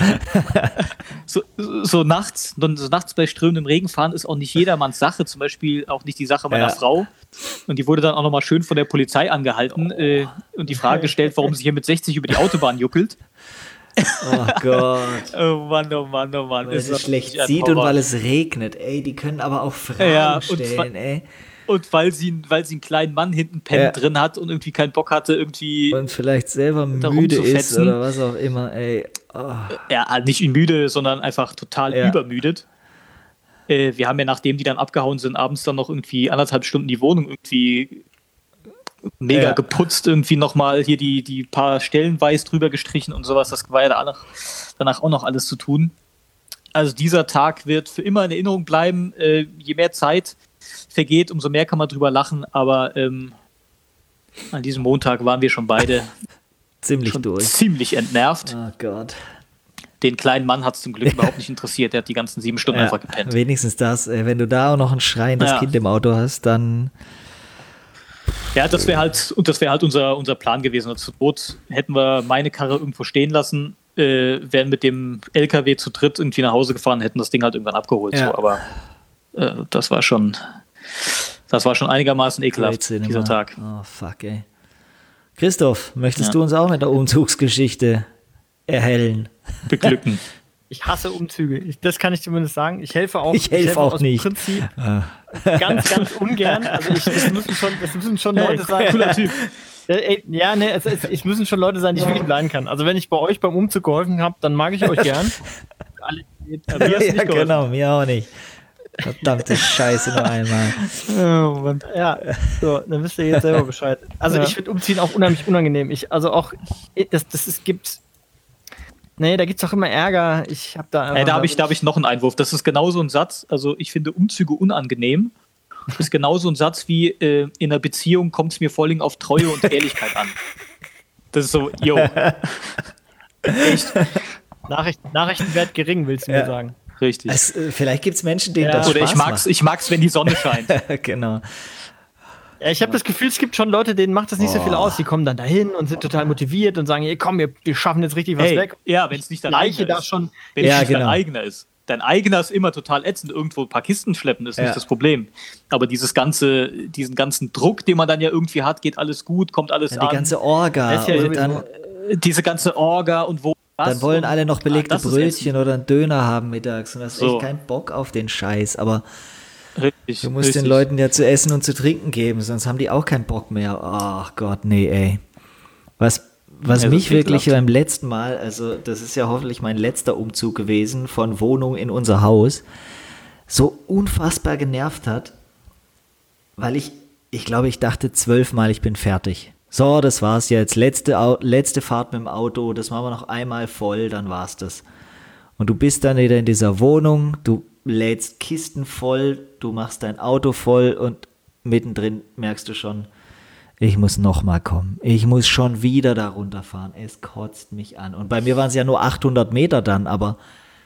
So nachts bei strömendem Regen fahren ist auch nicht jedermanns Sache. Zum Beispiel auch nicht die Sache meiner Frau. Und die wurde dann auch nochmal schön von der Polizei angehalten und die Frage gestellt, warum sie hier mit 60 über die Autobahn juckelt. Oh Gott. Oh Mann. Weil es schlecht sieht und weil es regnet. Ey, die können aber auch Fragen stellen, ey. Und weil sie einen kleinen Mann hinten pennen drin hat und irgendwie keinen Bock hatte, irgendwie. Und vielleicht selber müde ist oder was auch immer, ey. Oh. Ja, nicht müde, sondern einfach total übermüdet. Wir haben ja, nachdem die dann abgehauen sind, abends dann noch irgendwie 1,5 Stunden die Wohnung irgendwie mega geputzt, irgendwie nochmal hier die paar Stellen weiß drüber gestrichen und sowas. Das war ja danach auch noch alles zu tun. Also dieser Tag wird für immer in Erinnerung bleiben. Je mehr Zeit vergeht, umso mehr kann man drüber lachen. Aber an diesem Montag waren wir schon beide ziemlich entnervt. Oh Gott. Den kleinen Mann hat es zum Glück überhaupt nicht interessiert. Der hat die ganzen 7 Stunden einfach gepennt. Wenigstens das. Wenn du da auch noch ein schreiendes Kind im Auto hast, dann... Ja, das wäre halt unser Plan gewesen. Also zur Not hätten wir meine Karre irgendwo stehen lassen, wären mit dem LKW zu dritt irgendwie nach Hause gefahren, hätten das Ding halt irgendwann abgeholt. Ja. So, aber das war schon einigermaßen ekelhaft, dieser Tag. Oh, fuck, ey. Christoph, möchtest du uns auch mit der Umzugsgeschichte erhellen? Beglücken. Ich hasse Umzüge. Das kann ich zumindest sagen. Ich helfe auch auch nicht. Im Prinzip ganz, ganz ungern. Also das müssen schon Leute sein. Cooler Typ. Es müssen schon Leute sein, die ich wirklich leiden kann. Also wenn ich bei euch beim Umzug geholfen habe, dann mag ich euch gern. Genau, mir auch nicht. Verdammte Scheiße noch einmal. Oh Mann. Ja, so, dann wisst ihr jetzt selber Bescheid. Also ich finde Umziehen auch unheimlich unangenehm. Nee, da gibt's doch immer Ärger. Da habe ich noch einen Einwurf. Das ist genauso ein Satz. Also ich finde Umzüge unangenehm. Das ist genauso ein Satz wie in einer Beziehung kommt es mir vor allem auf Treue und Ehrlichkeit an. Das ist so, yo. Echt? Nachrichtenwert gering, willst du mir sagen. Richtig. Vielleicht gibt es Menschen, denen das Spaß macht. Ich mag's, wenn die Sonne scheint. Genau. Ja, ich habe das Gefühl, es gibt schon Leute, denen macht das nicht so viel aus. Die kommen dann dahin und sind total motiviert und sagen, hey, komm, wir schaffen jetzt richtig was weg. Ja, wenn es nicht dein eigener ist. Wenn es nicht dein eigener ist. Dein eigener ist immer total ätzend. Irgendwo ein paar Kisten schleppen ist nicht das Problem. Aber diesen ganzen Druck, den man dann ja irgendwie hat, geht alles gut, kommt alles an. Die ganze Orga. Diese ganze Orga und wo. Dann wollen alle noch belegte Brötchen oder einen Döner haben mittags. Und das ist echt kein Bock auf den Scheiß. Aber du musst den Leuten ja zu essen und zu trinken geben, sonst haben die auch keinen Bock mehr. Ach Gott, nee, ey. Was mich wirklich beim letzten Mal, also das ist ja hoffentlich mein letzter Umzug gewesen, von Wohnung in unser Haus, so unfassbar genervt hat, weil ich glaube, ich dachte 12-mal, ich bin fertig. So, das war's jetzt. Letzte Fahrt mit dem Auto, das machen wir noch einmal voll, dann war's das. Und du bist dann wieder in dieser Wohnung, du lädst Kisten voll, du machst dein Auto voll und mittendrin merkst du schon, ich muss nochmal kommen. Ich muss schon wieder da runterfahren. Es kotzt mich an. Und bei mir waren es ja nur 800 Meter dann, aber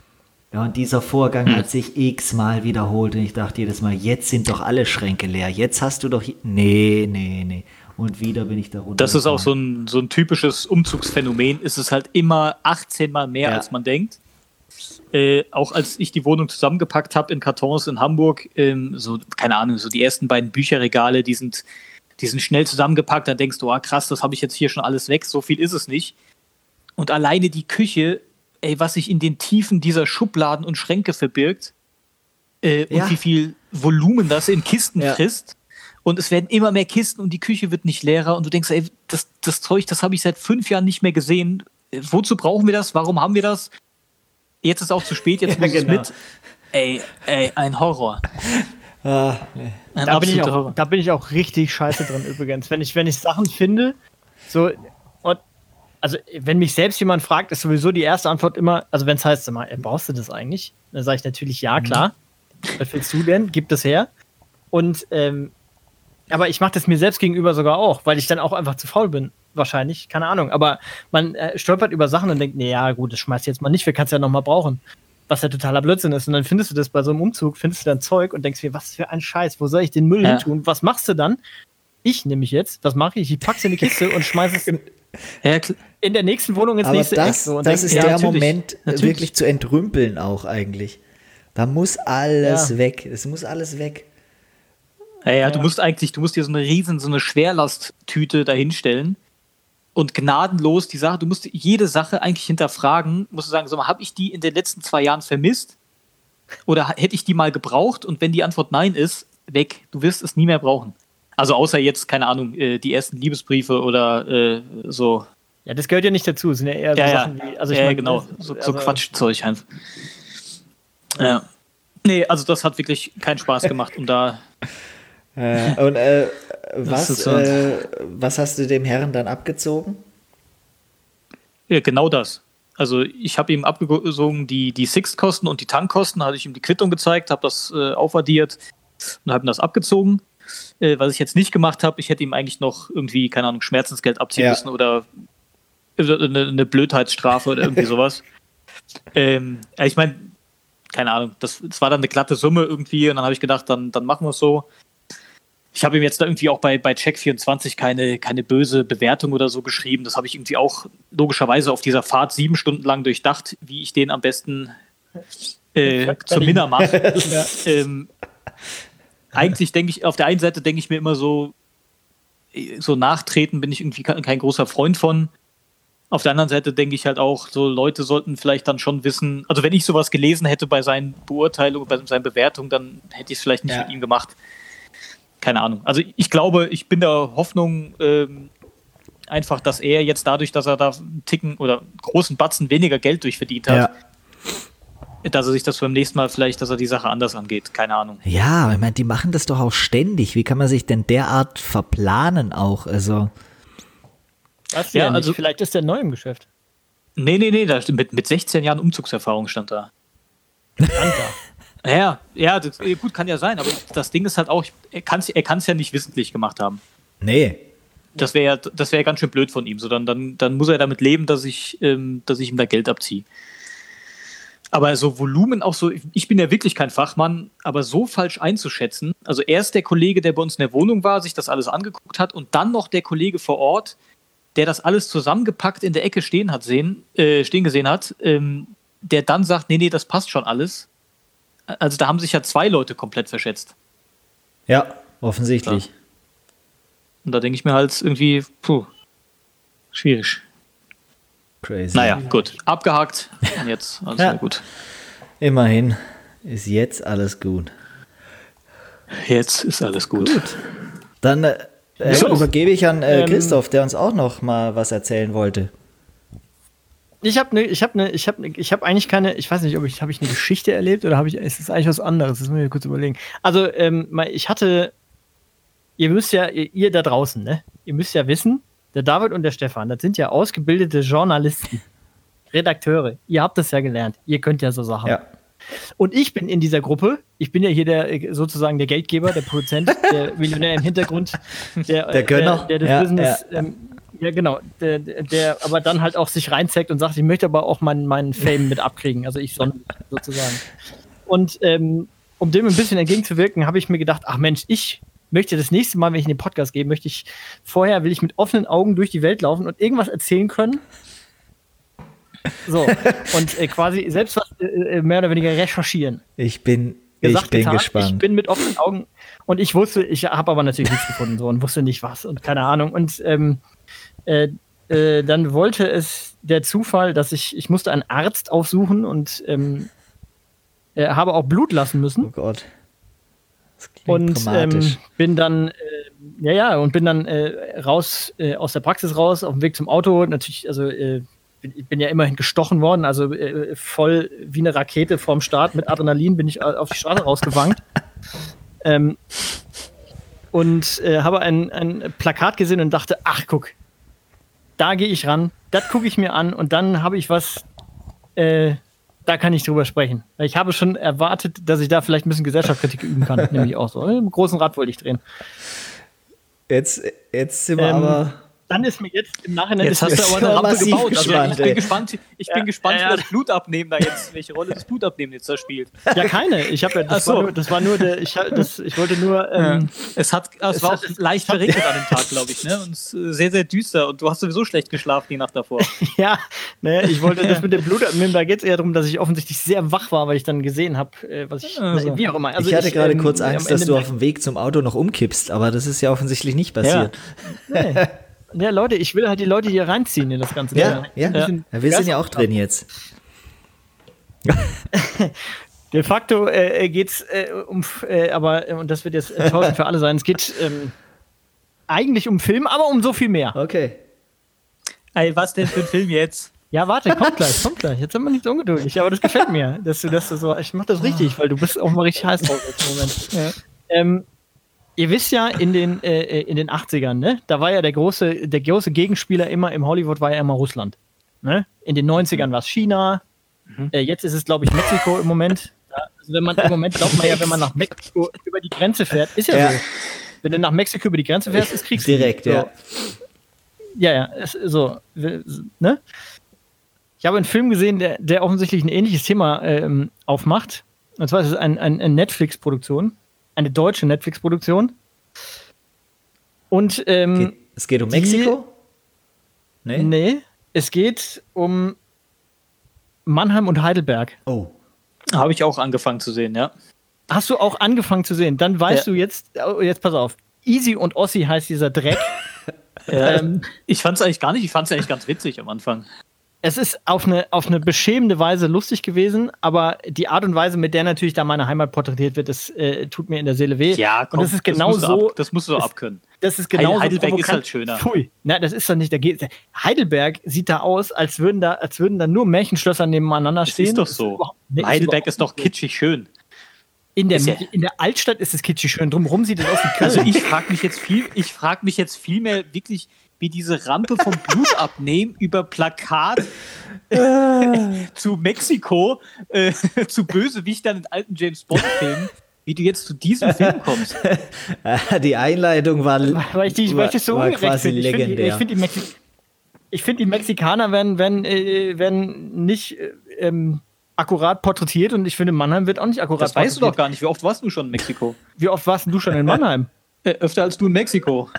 Ja, und dieser Vorgang hat sich x-mal wiederholt und ich dachte jedes Mal, jetzt sind doch alle Schränke leer, jetzt hast du doch... Nee. Und wieder bin ich da runter. Das ist auch so ein typisches Umzugsphänomen, ist es halt immer 18 Mal mehr, als man denkt. Auch als ich die Wohnung zusammengepackt habe in Kartons in Hamburg, so, keine Ahnung, so die ersten beiden Bücherregale, die sind schnell zusammengepackt, dann denkst du, krass, das habe ich jetzt hier schon alles weg, so viel ist es nicht. Und alleine die Küche, was sich in den Tiefen dieser Schubladen und Schränke verbirgt und wie viel Volumen das in Kisten frisst. Und es werden immer mehr Kisten und die Küche wird nicht leerer und du denkst, das Zeug, das habe ich seit 5 Jahren nicht mehr gesehen. Wozu brauchen wir das? Warum haben wir das? Jetzt ist auch zu spät, jetzt muss es mit. Ey, ein Horror. Da bin ich auch richtig scheiße drin übrigens. Wenn ich Sachen finde, so, also wenn mich selbst jemand fragt, ist sowieso die erste Antwort immer, also wenn es heißt immer, brauchst du das eigentlich? Dann sage ich natürlich, ja, klar. Was willst du denn? Gib das her. Und aber ich mache das mir selbst gegenüber sogar auch, weil ich dann auch einfach zu faul bin, wahrscheinlich, keine Ahnung. Aber man stolpert über Sachen und denkt, nee, ja gut, das schmeißt du jetzt mal nicht, wir kannst ja nochmal brauchen. Was ja totaler Blödsinn ist. Und dann findest du das bei so einem Umzug, findest du dann Zeug und denkst dir, was für ein Scheiß, wo soll ich den Müll hin tun? Was machst du dann? Ich nämlich jetzt, was mache ich? Ich pack's in die Kiste und schmeiß es in der nächsten Wohnung ins nächste Eck. So, das ist der Moment, wirklich zu entrümpeln auch eigentlich. Da muss alles weg. Es muss alles weg. Ja, du musst dir so eine Schwerlasttüte dahinstellen und gnadenlos du musst jede Sache eigentlich hinterfragen, musst du sagen, so, habe ich die in den letzten 2 Jahren vermisst oder hätte ich die mal gebraucht? Und wenn die Antwort nein ist, weg, du wirst es nie mehr brauchen. Also außer jetzt, keine Ahnung, die ersten Liebesbriefe oder so. Ja, das gehört ja nicht dazu, es sind ja eher so Sachen wie, also ich meine, genau, so Quatschzeug einfach. Ja. Nee, also das hat wirklich keinen Spaß gemacht und da... was hast du dem Herrn dann abgezogen? Ja, genau das. Also ich habe ihm abgezogen die Sixt-Kosten und die Tankkosten, hatte ich ihm die Quittung gezeigt, habe das aufaddiert und habe ihm das abgezogen. Was ich jetzt nicht gemacht habe, ich hätte ihm eigentlich noch irgendwie, keine Ahnung, Schmerzensgeld abziehen müssen oder eine Blödheitsstrafe oder irgendwie sowas. Ich meine, keine Ahnung, das war dann eine glatte Summe irgendwie und dann habe ich gedacht, dann machen wir es so. Ich habe ihm jetzt da irgendwie auch bei Check24 keine böse Bewertung oder so geschrieben. Das habe ich irgendwie auch logischerweise auf dieser Fahrt 7 Stunden lang durchdacht, wie ich den am besten zum Minna mache. Eigentlich denke ich, auf der einen Seite denke ich mir immer so nachtreten bin ich irgendwie kein großer Freund von. Auf der anderen Seite denke ich halt auch, so Leute sollten vielleicht dann schon wissen, also wenn ich sowas gelesen hätte bei seinen Beurteilungen, bei seinen Bewertungen, dann hätte ich es vielleicht nicht mit ihm gemacht. Keine Ahnung. Also ich glaube, ich bin der Hoffnung einfach, dass er jetzt dadurch, dass er da einen Ticken oder einen großen Batzen weniger Geld durchverdient hat, dass er sich das beim nächsten Mal vielleicht, dass er die Sache anders angeht. Keine Ahnung. Ja, ich meine, die machen das doch auch ständig. Wie kann man sich denn derart verplanen auch? Was ja, also vielleicht ist der neu im Geschäft. Nee, da stimmt, mit 16 Jahren Umzugserfahrung stand da. Ja, gut, kann ja sein, aber das Ding ist halt auch, er kann es ja nicht wissentlich gemacht haben. Nee. Das wäre ganz schön blöd von ihm. So, dann muss er damit leben, dass ich ihm da Geld abziehe. Aber so Volumen auch so, ich bin ja wirklich kein Fachmann, aber so falsch einzuschätzen. Also erst der Kollege, der bei uns in der Wohnung war, sich das alles angeguckt hat und dann noch der Kollege vor Ort, der das alles zusammengepackt in der Ecke stehen gesehen hat, der dann sagt, nee, das passt schon alles. Also da haben sich ja 2 Leute komplett verschätzt. Ja, offensichtlich. Ja. Und da denke ich mir halt irgendwie, schwierig. Crazy. Naja, gut. Abgehakt. Und jetzt alles wieder gut. Immerhin ist jetzt alles gut. Jetzt ist alles gut. Dann übergebe ich an Christoph, der uns auch noch mal was erzählen wollte. Ich habe eigentlich keine, ich weiß nicht, habe ich eine Geschichte erlebt oder ist es eigentlich was anderes? Das muss ich mir kurz überlegen. Also, ihr da draußen, ne? Ihr müsst ja wissen, der David und der Stefan, das sind ja ausgebildete Journalisten, Redakteure. Ihr habt das ja gelernt. Ihr könnt ja so Sachen. Ja. Und ich bin in dieser Gruppe, ich bin ja hier sozusagen der Geldgeber, der Produzent, der Millionär im Hintergrund, der Gönner, der das Business Ja, genau. Der aber dann halt auch sich reinzeckt und sagt, ich möchte aber auch meinen Fame mit abkriegen. Also ich sozusagen. Und um dem ein bisschen entgegenzuwirken, habe ich mir gedacht, ach Mensch, ich möchte das nächste Mal, wenn ich in den Podcast gehe, will ich mit offenen Augen durch die Welt laufen und irgendwas erzählen können. So, und quasi selbst was mehr oder weniger recherchieren. Ich bin gespannt. Ich bin mit offenen Augen und ich habe aber natürlich nichts gefunden so, und wusste nicht was und keine Ahnung. Und dann wollte es der Zufall, dass ich musste einen Arzt aufsuchen und habe auch Blut lassen müssen. Oh Gott. Das klingt dramatisch. Bin dann raus aus der Praxis raus, auf dem Weg zum Auto. Natürlich, also ich bin ja immerhin gestochen worden, also voll wie eine Rakete vorm Start mit Adrenalin bin ich auf die Straße rausgewankt. Und habe ein Plakat gesehen und dachte, ach guck, da gehe ich ran, das gucke ich mir an und dann habe ich was, da kann ich drüber sprechen. Ich habe schon erwartet, dass ich da vielleicht ein bisschen Gesellschaftskritik üben kann, nämlich auch so. Im großen Rad wollte ich drehen. Jetzt sind wir aber... Dann ist mir jetzt im Nachhinein... Jetzt hast du aber eine Rampe gebaut. Gespannt, ich bin gespannt, wie das Blutabnehmen da jetzt, welche Rolle das Blutabnehmen jetzt da spielt. Ja, keine. Ich habe ja, ich wollte nur... Es war auch leicht verregnet an dem Tag, glaube ich, ne? Und sehr, sehr düster. Und du hast sowieso schlecht geschlafen die Nacht davor. Ja, ne, ich wollte das mit dem Blutabnehmen, da geht es eher darum, dass ich offensichtlich sehr wach war, weil ich dann gesehen habe, wie auch immer. Also ich hatte gerade kurz Angst, dass du auf dem Weg zum Auto noch umkippst, aber das ist ja offensichtlich nicht passiert. Ja. Nee. Ja, Leute, ich will halt die Leute hier reinziehen in das Ganze. Ja. Wir sind ja auch drin jetzt. De facto geht's und das wird jetzt enttäuschend für alle sein, es geht eigentlich um Film, aber um so viel mehr. Okay. Ey, was denn für ein Film jetzt? Ja, warte, kommt gleich. Jetzt sind wir nicht so ungeduldig, aber das gefällt mir, dass du so, ich mach das richtig, weil du bist auch mal richtig heiß drauf im Moment. Ja. Ihr wisst ja, in den 80ern, ne, da war ja der große Gegenspieler immer im Hollywood war ja immer Russland. Ne? In den 90ern war es China, jetzt ist es, glaube ich, Mexiko im Moment. Ja, also im Moment glaubt man ja, wenn man nach Mexiko über die Grenze fährt, ist ja so. Wenn du nach Mexiko über die Grenze fährst, ist Kriegskrieg. Direkt, so. Ja, ist so. Ne? Ich habe einen Film gesehen, der offensichtlich ein ähnliches Thema aufmacht. Und zwar ist es eine Netflix-Produktion. Eine deutsche Netflix-Produktion. Und es geht um Mexiko? Nee, es geht um Mannheim und Heidelberg. Oh. Habe ich auch angefangen zu sehen, ja. Hast du auch angefangen zu sehen? Dann weißt du jetzt pass auf, Easy und Ossi heißt dieser Dreck. Ich fand es eigentlich gar nicht, ich fand es eigentlich ganz witzig am Anfang. Es ist auf eine beschämende Weise lustig gewesen, aber die Art und Weise, mit der natürlich da meine Heimat porträtiert wird, das tut mir in der Seele weh. Ja, komm, und das ist genau so. Das musst du doch abkönnen. Das ist genau Heidelberg so ist halt schöner. Pfui. Na, das ist doch nicht. Heidelberg sieht da aus, als würden da nur Märchenschlösser nebeneinander stehen. Das ist doch so. Heidelberg ist doch kitschig schön. In der Altstadt ist es kitschig schön. Drumherum sieht es aus wie Köln. Also ich frage mich jetzt viel mehr wirklich, wie diese Rampe vom Blutabnehmen über Plakat zu Mexiko, zu Bösewichtern in alten James-Bond-Filmen, wie du jetzt zu diesem Film kommst. Die Einleitung war so ungerecht quasi legendär. Ich finde, die Mexikaner werden nicht akkurat porträtiert und ich finde, Mannheim wird auch nicht akkurat porträtiert. Das weißt du doch gar nicht. Wie oft warst du schon in Mexiko? Wie oft warst du schon in Mannheim? Öfter als du in Mexiko.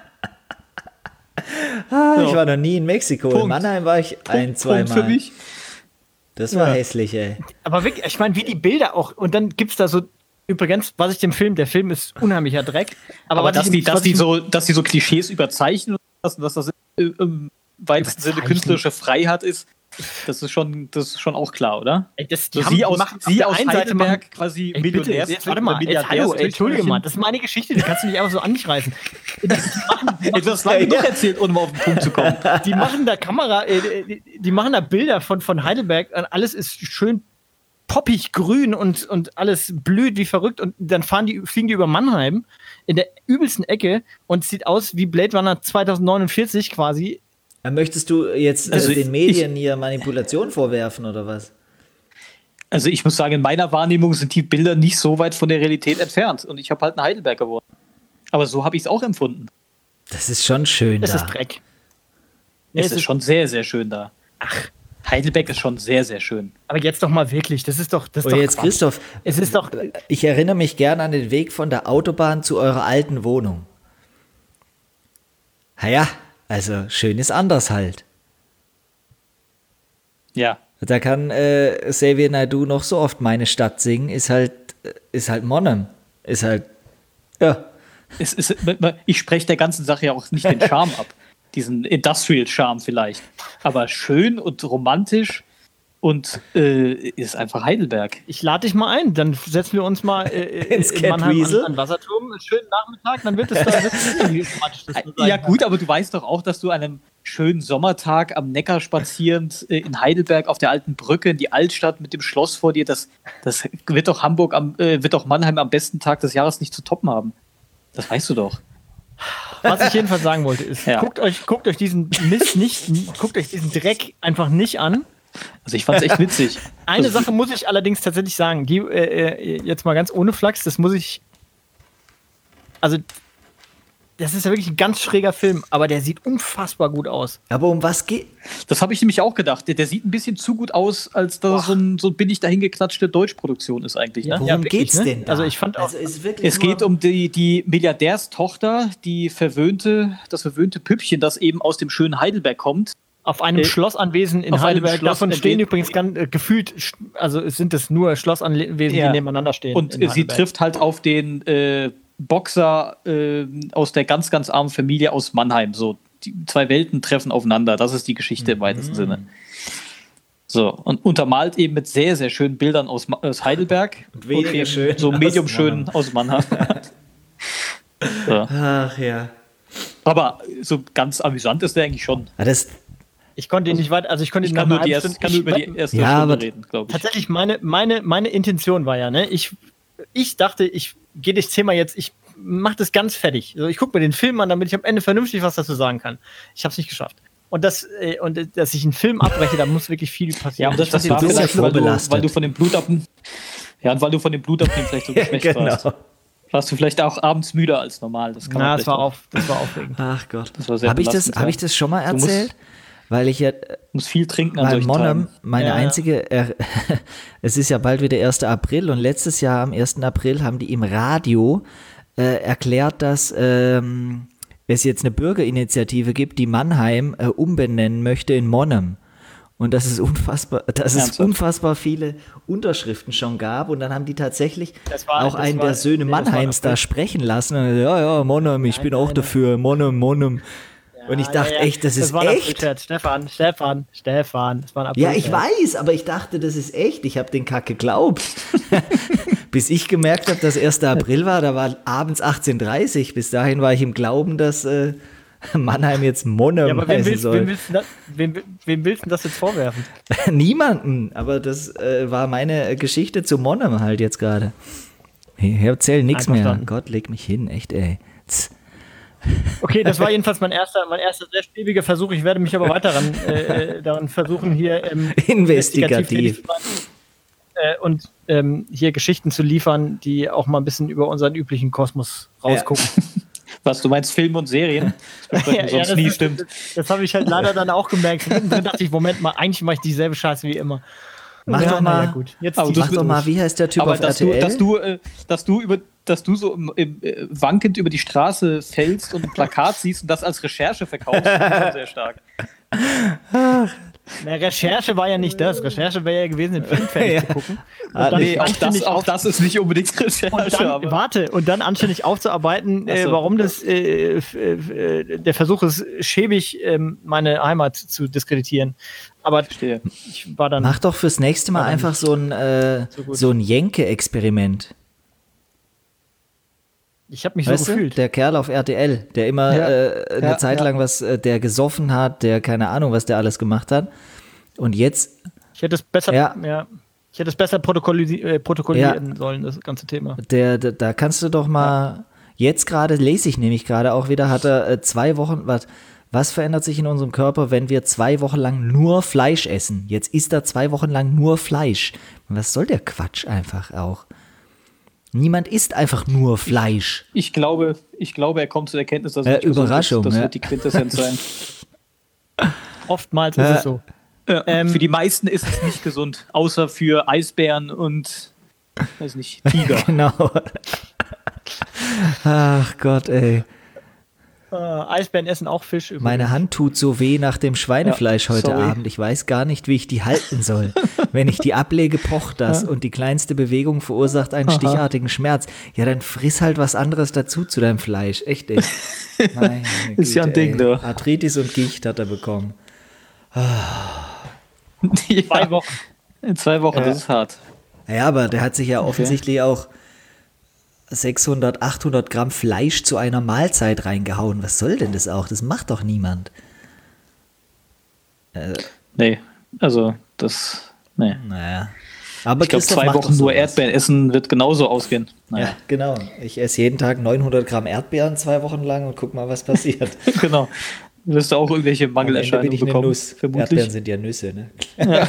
Ich war noch nie in Mexiko. In Mannheim war ich zwei Mal. Für mich. Das war hässlich, ey. Aber wirklich, ich meine, wie die Bilder auch. Und dann gibt es da so, übrigens, der Film ist unheimlicher Dreck. Aber dass die so Klischees überzeichnen und dass das im weitesten Sinne künstlerische Freiheit ist, das ist schon auch klar, oder? Sie aus Heidelberg quasi Millionär. Warte mal, entschuldige mal, das ist meine Geschichte, die kannst du nicht einfach so anreißen. Etwas lange genug erzählt, um mal auf den Punkt zu kommen. Die machen da Bilder von Heidelberg und alles ist schön poppig grün und alles blüht wie verrückt und dann fliegen die über Mannheim in der übelsten Ecke und es sieht aus wie Blade Runner 2049 quasi. Möchtest du jetzt den Medien hier Manipulation vorwerfen oder was? Also ich muss sagen, in meiner Wahrnehmung sind die Bilder nicht so weit von der Realität entfernt und ich habe halt einen Heidelberg geworden. Aber so habe ich es auch empfunden. Das ist schon schön. Das ist Dreck. Es ist schon sehr, sehr schön da. Ach, Heidelberg ist schon sehr, sehr schön. Aber jetzt doch mal wirklich, das ist doch jetzt Quatsch. Christoph, es ist doch. Ich erinnere mich gern an den Weg von der Autobahn zu eurer alten Wohnung. Naja, also schön ist anders halt. Ja. Da kann Xavier Naidoo noch so oft meine Stadt singen, ist halt Monnem. Ist halt, ja. Ich spreche der ganzen Sache ja auch nicht den Charme ab. Diesen Industrial-Charme vielleicht. Aber schön und romantisch und ist einfach Heidelberg. Ich lade dich mal ein, dann setzen wir uns mal in Mannheim an Wasserturm, einen schönen Nachmittag, dann wird es da ja gut, aber du weißt doch auch, dass du an einem schönen Sommertag am Neckar spazierend in Heidelberg auf der alten Brücke in die Altstadt mit dem Schloss vor dir, das wird doch wird doch Mannheim am besten Tag des Jahres nicht zu toppen haben. Das weißt du doch. Was ich jedenfalls sagen wollte, ist, guckt euch diesen guckt euch diesen Dreck einfach nicht an. Also ich fand es echt witzig. Eine Sache muss ich allerdings tatsächlich sagen, die jetzt mal ganz ohne Flachs, das ist ja wirklich ein ganz schräger Film, aber der sieht unfassbar gut aus. Aber um was geht? Das habe ich nämlich auch gedacht. Der sieht ein bisschen zu gut aus, als dass so billig dahingeklatschte Deutschproduktion ist eigentlich. Ne? Worum geht's denn da? Also ich fand auch, es geht um die Milliardärstochter, das verwöhnte Püppchen, das eben aus dem schönen Heidelberg kommt. Auf einem Schlossanwesen in Heidelberg. Davon stehen übrigens gefühlt, also sind es nur Schlossanwesen, die nebeneinander stehen. Und sie trifft halt auf den Boxer aus der ganz, ganz armen Familie aus Mannheim. So, die zwei Welten treffen aufeinander. Das ist die Geschichte im weitesten Sinne. So, und untermalt eben mit sehr, sehr schönen Bildern aus Heidelberg. Und weniger schön. So medium schön aus Mannheim. So. Ach ja. Aber so ganz amüsant ist der eigentlich schon. Ich konnte ihn nicht weiter, also ich konnte ihn kann nur über die erste Stunde reden, glaube ich. Tatsächlich, meine Intention war ja, ne, ich dachte, ich gehe das Thema jetzt, ich mache das ganz fertig. Also ich gucke mir den Film an, damit ich am Ende vernünftig was dazu sagen kann. Ich habe es nicht geschafft. Und dass ich einen Film abbreche, da muss wirklich viel passieren. Ja, und das war vielleicht, weil du von dem Blutabnehmen vielleicht so geschwächt warst. Warst du vielleicht auch abends müder als normal? Das war aufregend. Ach Gott. Habe ich das schon mal erzählt? Weil ich ja. Muss viel trinken an solchen Tagen. Meine einzige. Es ist ja bald wieder 1. April und letztes Jahr am 1. April haben die im Radio erklärt, dass es jetzt eine Bürgerinitiative gibt, die Mannheim umbenennen möchte in Monnem. Und dass es unfassbar viele Unterschriften schon gab. Und dann haben die tatsächlich einen der Söhne Mannheims da sprechen lassen. Und ja, Monnem, ich bin auch dafür. Monnem. Und ich dachte echt, das ist echt. Stefan, das war ein April. Ja, ich weiß, aber ich dachte, das ist echt. Ich habe den Kack geglaubt. Bis ich gemerkt habe, dass 1. April war, da war abends 18:30 Uhr. Bis dahin war ich im Glauben, dass Mannheim jetzt Monnem heißen soll. Wem willst du das jetzt vorwerfen? Niemanden, aber das war meine Geschichte zu Monnem halt jetzt gerade. Ich erzähle nichts mehr. Gott, leg mich hin, echt, ey. Okay, das war jedenfalls mein erster sehr ständiger Versuch. Ich werde mich aber weiter daran versuchen, hier investigativ und hier Geschichten zu liefern, die auch mal ein bisschen über unseren üblichen Kosmos rausgucken. Ja. Was, du meinst Film und Serien? Das nie stimmt. Das habe ich halt leider dann auch gemerkt. Dann dachte ich, Moment mal, eigentlich mache ich dieselbe Scheiße wie immer. Mach doch mal, wie heißt der Typ auf RTL? Dass du so wankend über die Straße fällst und ein Plakat siehst und das als Recherche verkaufst, ist schon sehr stark. Recherche war ja nicht das. Recherche wäre ja gewesen, den Film fertig zu gucken. Auch das ist nicht unbedingt Recherche. Und dann anständig aufzuarbeiten, warum der Versuch ist, schäbig meine Heimat zu diskreditieren. Aber ich war dann. Mach doch fürs nächste Mal einfach so ein Jenke-Experiment. Ich habe mich so gefühlt. Der Kerl auf RTL, der immer eine Zeit lang der gesoffen hat, der keine Ahnung, was der alles gemacht hat. Und jetzt. Ich hätte es besser protokollieren sollen, das ganze Thema. Da kannst du doch mal. Jetzt gerade lese ich nämlich gerade auch wieder, hat er 2 Wochen. Was verändert sich in unserem Körper, wenn wir 2 Wochen lang nur Fleisch essen? Jetzt isst er 2 Wochen lang nur Fleisch. Was soll der Quatsch einfach auch? Niemand isst einfach nur Fleisch. Ich glaube, er kommt zur Erkenntnis, dass Überraschung, das wird die Quintessenz sein. Oftmals ist es so. Ja, für die meisten ist es nicht gesund, außer für Eisbären und, weiß nicht, Tiger. Genau. Ach Gott, ey. Eisbären essen auch Fisch übrigens. Meine Hand tut so weh nach dem Schweinefleisch heute Abend. Ich weiß gar nicht, wie ich die halten soll. Wenn ich die ablege, pocht das und die kleinste Bewegung verursacht einen stichartigen Schmerz. Ja, dann friss halt was anderes dazu zu deinem Fleisch. Echt, ey. Meine Güte, Ist ja ein Ding, ne? Arthritis und Gicht hat er bekommen. Ja. 2 Wochen. In 2 Wochen, das ist hart. Ja, aber der hat sich ja offensichtlich auch 600, 800 Gramm Fleisch zu einer Mahlzeit reingehauen. Was soll denn das auch? Das macht doch niemand. Nee, also das, nee. Naja. Aber ich glaube, 2 Wochen nur Erdbeeren essen wird genauso ausgehen. Naja. Ja, genau. Ich esse jeden Tag 900 Gramm Erdbeeren 2 Wochen lang und guck mal, was passiert. Genau. Wirst du auch irgendwelche Mangelerscheinungen bekommen? Vermutlich. Erdbeeren sind ja Nüsse, ne? Ja.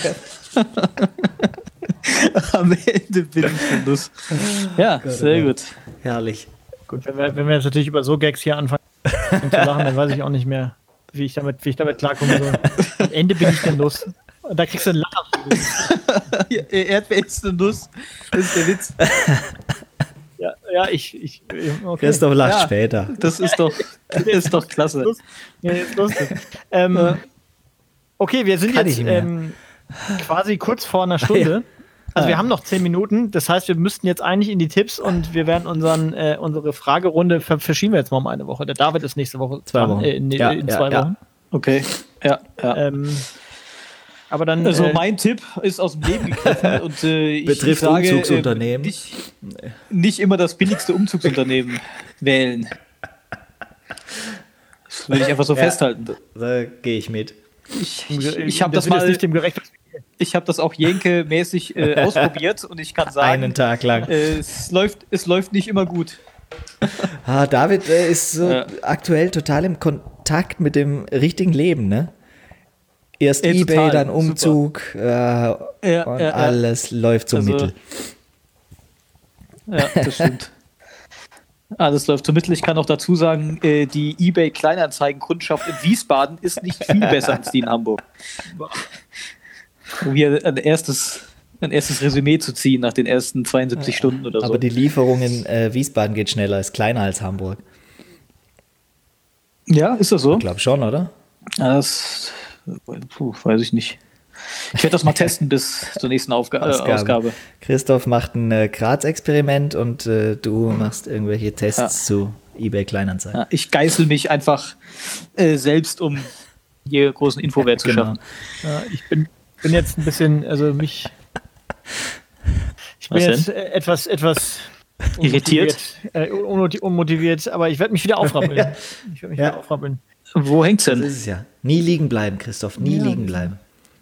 Am Ende bin ich eine Nuss. Ja, Gott, sehr gut. Herrlich. Gut, wenn wir jetzt natürlich über so Gags hier anfangen zu lachen, dann weiß ich auch nicht mehr, wie ich damit klarkommen soll. Am Ende bin ich eine Nuss. Und da kriegst du einen Lacher. Ja, Erdbeer ist eine Nuss. Das ist der Witz. Ja, okay. Christoph lacht später. Das ist doch klasse. Ja, ist lustig. Okay, wir sind jetzt quasi kurz vor einer Stunde. Also wir haben noch 10 Minuten. Das heißt, wir müssten jetzt eigentlich in die Tipps und wir werden unsere Fragerunde verschieben wir jetzt mal um eine Woche. Der David ist nächste Woche 2 Wochen. In 2 Wochen. Okay, ja. Aber dann, also mein Tipp ist aus dem Leben gegriffen und ich sage, Umzugsunternehmen. Nicht immer das billigste Umzugsunternehmen wählen. Das will ich einfach so festhalten. Da gehe ich mit. Ich habe das mal nicht dem gerecht. Ich habe das auch Jenke-mäßig ausprobiert und ich kann sagen, einen Tag lang. Es läuft nicht immer gut. David ist so aktuell total im Kontakt mit dem richtigen Leben, ne? Erst eBay, total, dann Umzug und alles läuft so mittel. Ja, das stimmt. Alles läuft so mittel. Ich kann auch dazu sagen, die eBay-Kleinanzeigen-Kundschaft in Wiesbaden ist nicht viel besser als die in Hamburg. Um hier ein erstes Resümee zu ziehen nach den ersten 72 Stunden oder so. Aber die Lieferung in Wiesbaden geht schneller, ist kleiner als Hamburg. Ja, ist das so? Ich glaube schon, oder? Das weiß ich nicht. Ich werde das mal testen bis zur nächsten Ausgabe. Christoph macht ein Graz-Experiment und du machst irgendwelche Tests zu eBay Kleinanzeigen. Ja, ich geißel mich einfach selbst, um hier großen Infowert zu schaffen. Ja, ich bin jetzt ein bisschen, ich bin jetzt etwas irritiert, unmotiviert, aber ich werde mich wieder aufrappeln. Wo hängt's denn? Das ist es ja. Nie liegen bleiben, Christoph, nie liegen bleiben.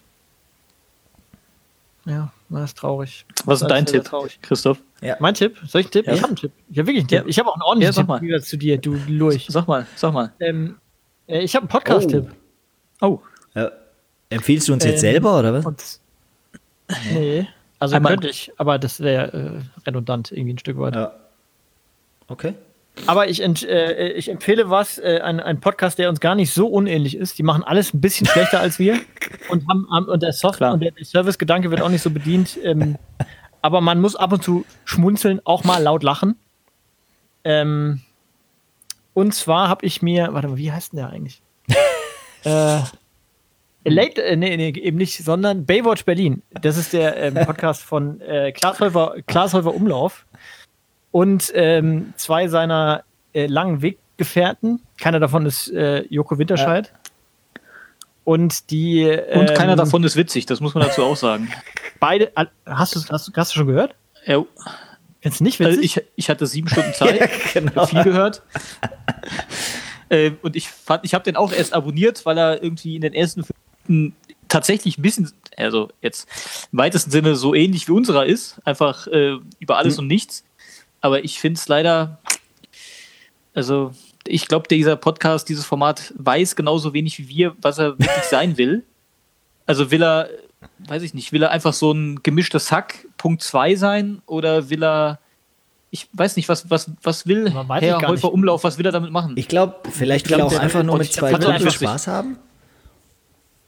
Ja, das ist traurig. Was ist dein Tipp, Christoph? Ja. Mein Tipp? Soll ich einen Tipp? Ja. Ich habe einen Tipp. Ich habe wirklich einen Tipp. Ich habe auch einen ordentlichen Tipp wieder zu dir, du Lurch. Sag mal. Ich habe einen Podcast-Tipp. Oh. Empfiehlst du uns jetzt selber, oder was? Nee. Also könnte ich, aber das wäre redundant irgendwie ein Stück weit. Ja. Okay. Aber ich empfehle ein Podcast, der uns gar nicht so unähnlich ist. Die machen alles ein bisschen schlechter als wir und der Software und der Service-Gedanke wird auch nicht so bedient. Aber man muss ab und zu schmunzeln, auch mal laut lachen. Und zwar habe ich mir, warte mal, wie heißt denn der eigentlich? Eben nicht, sondern Baywatch Berlin. Das ist der Podcast von Klaas Häufer Umlauf und 2 seiner langen Weggefährten. Keiner davon ist Joko Winterscheid. Und keiner davon ist witzig, das muss man dazu auch sagen. Beide, hast du schon gehört? Ja. Jetzt nicht witzig? Also ich hatte 7 Stunden Zeit, ja, genau. viel gehört. Und ich habe den auch erst abonniert, weil er irgendwie in den ersten 5 Minuten tatsächlich ein bisschen, also jetzt im weitesten Sinne so ähnlich wie unserer ist, einfach über alles und nichts. Aber ich finde es leider, also ich glaube, dieser Podcast, dieses Format weiß genauso wenig wie wir, was er wirklich sein will. Also will er einfach so ein gemischtes Hack Punkt 2 sein oder will er, ich weiß nicht, was will Herr Häufer Umlauf, was will er damit machen? Ich glaube, vielleicht will er auch einfach nur mit 2 Leuten Spaß haben.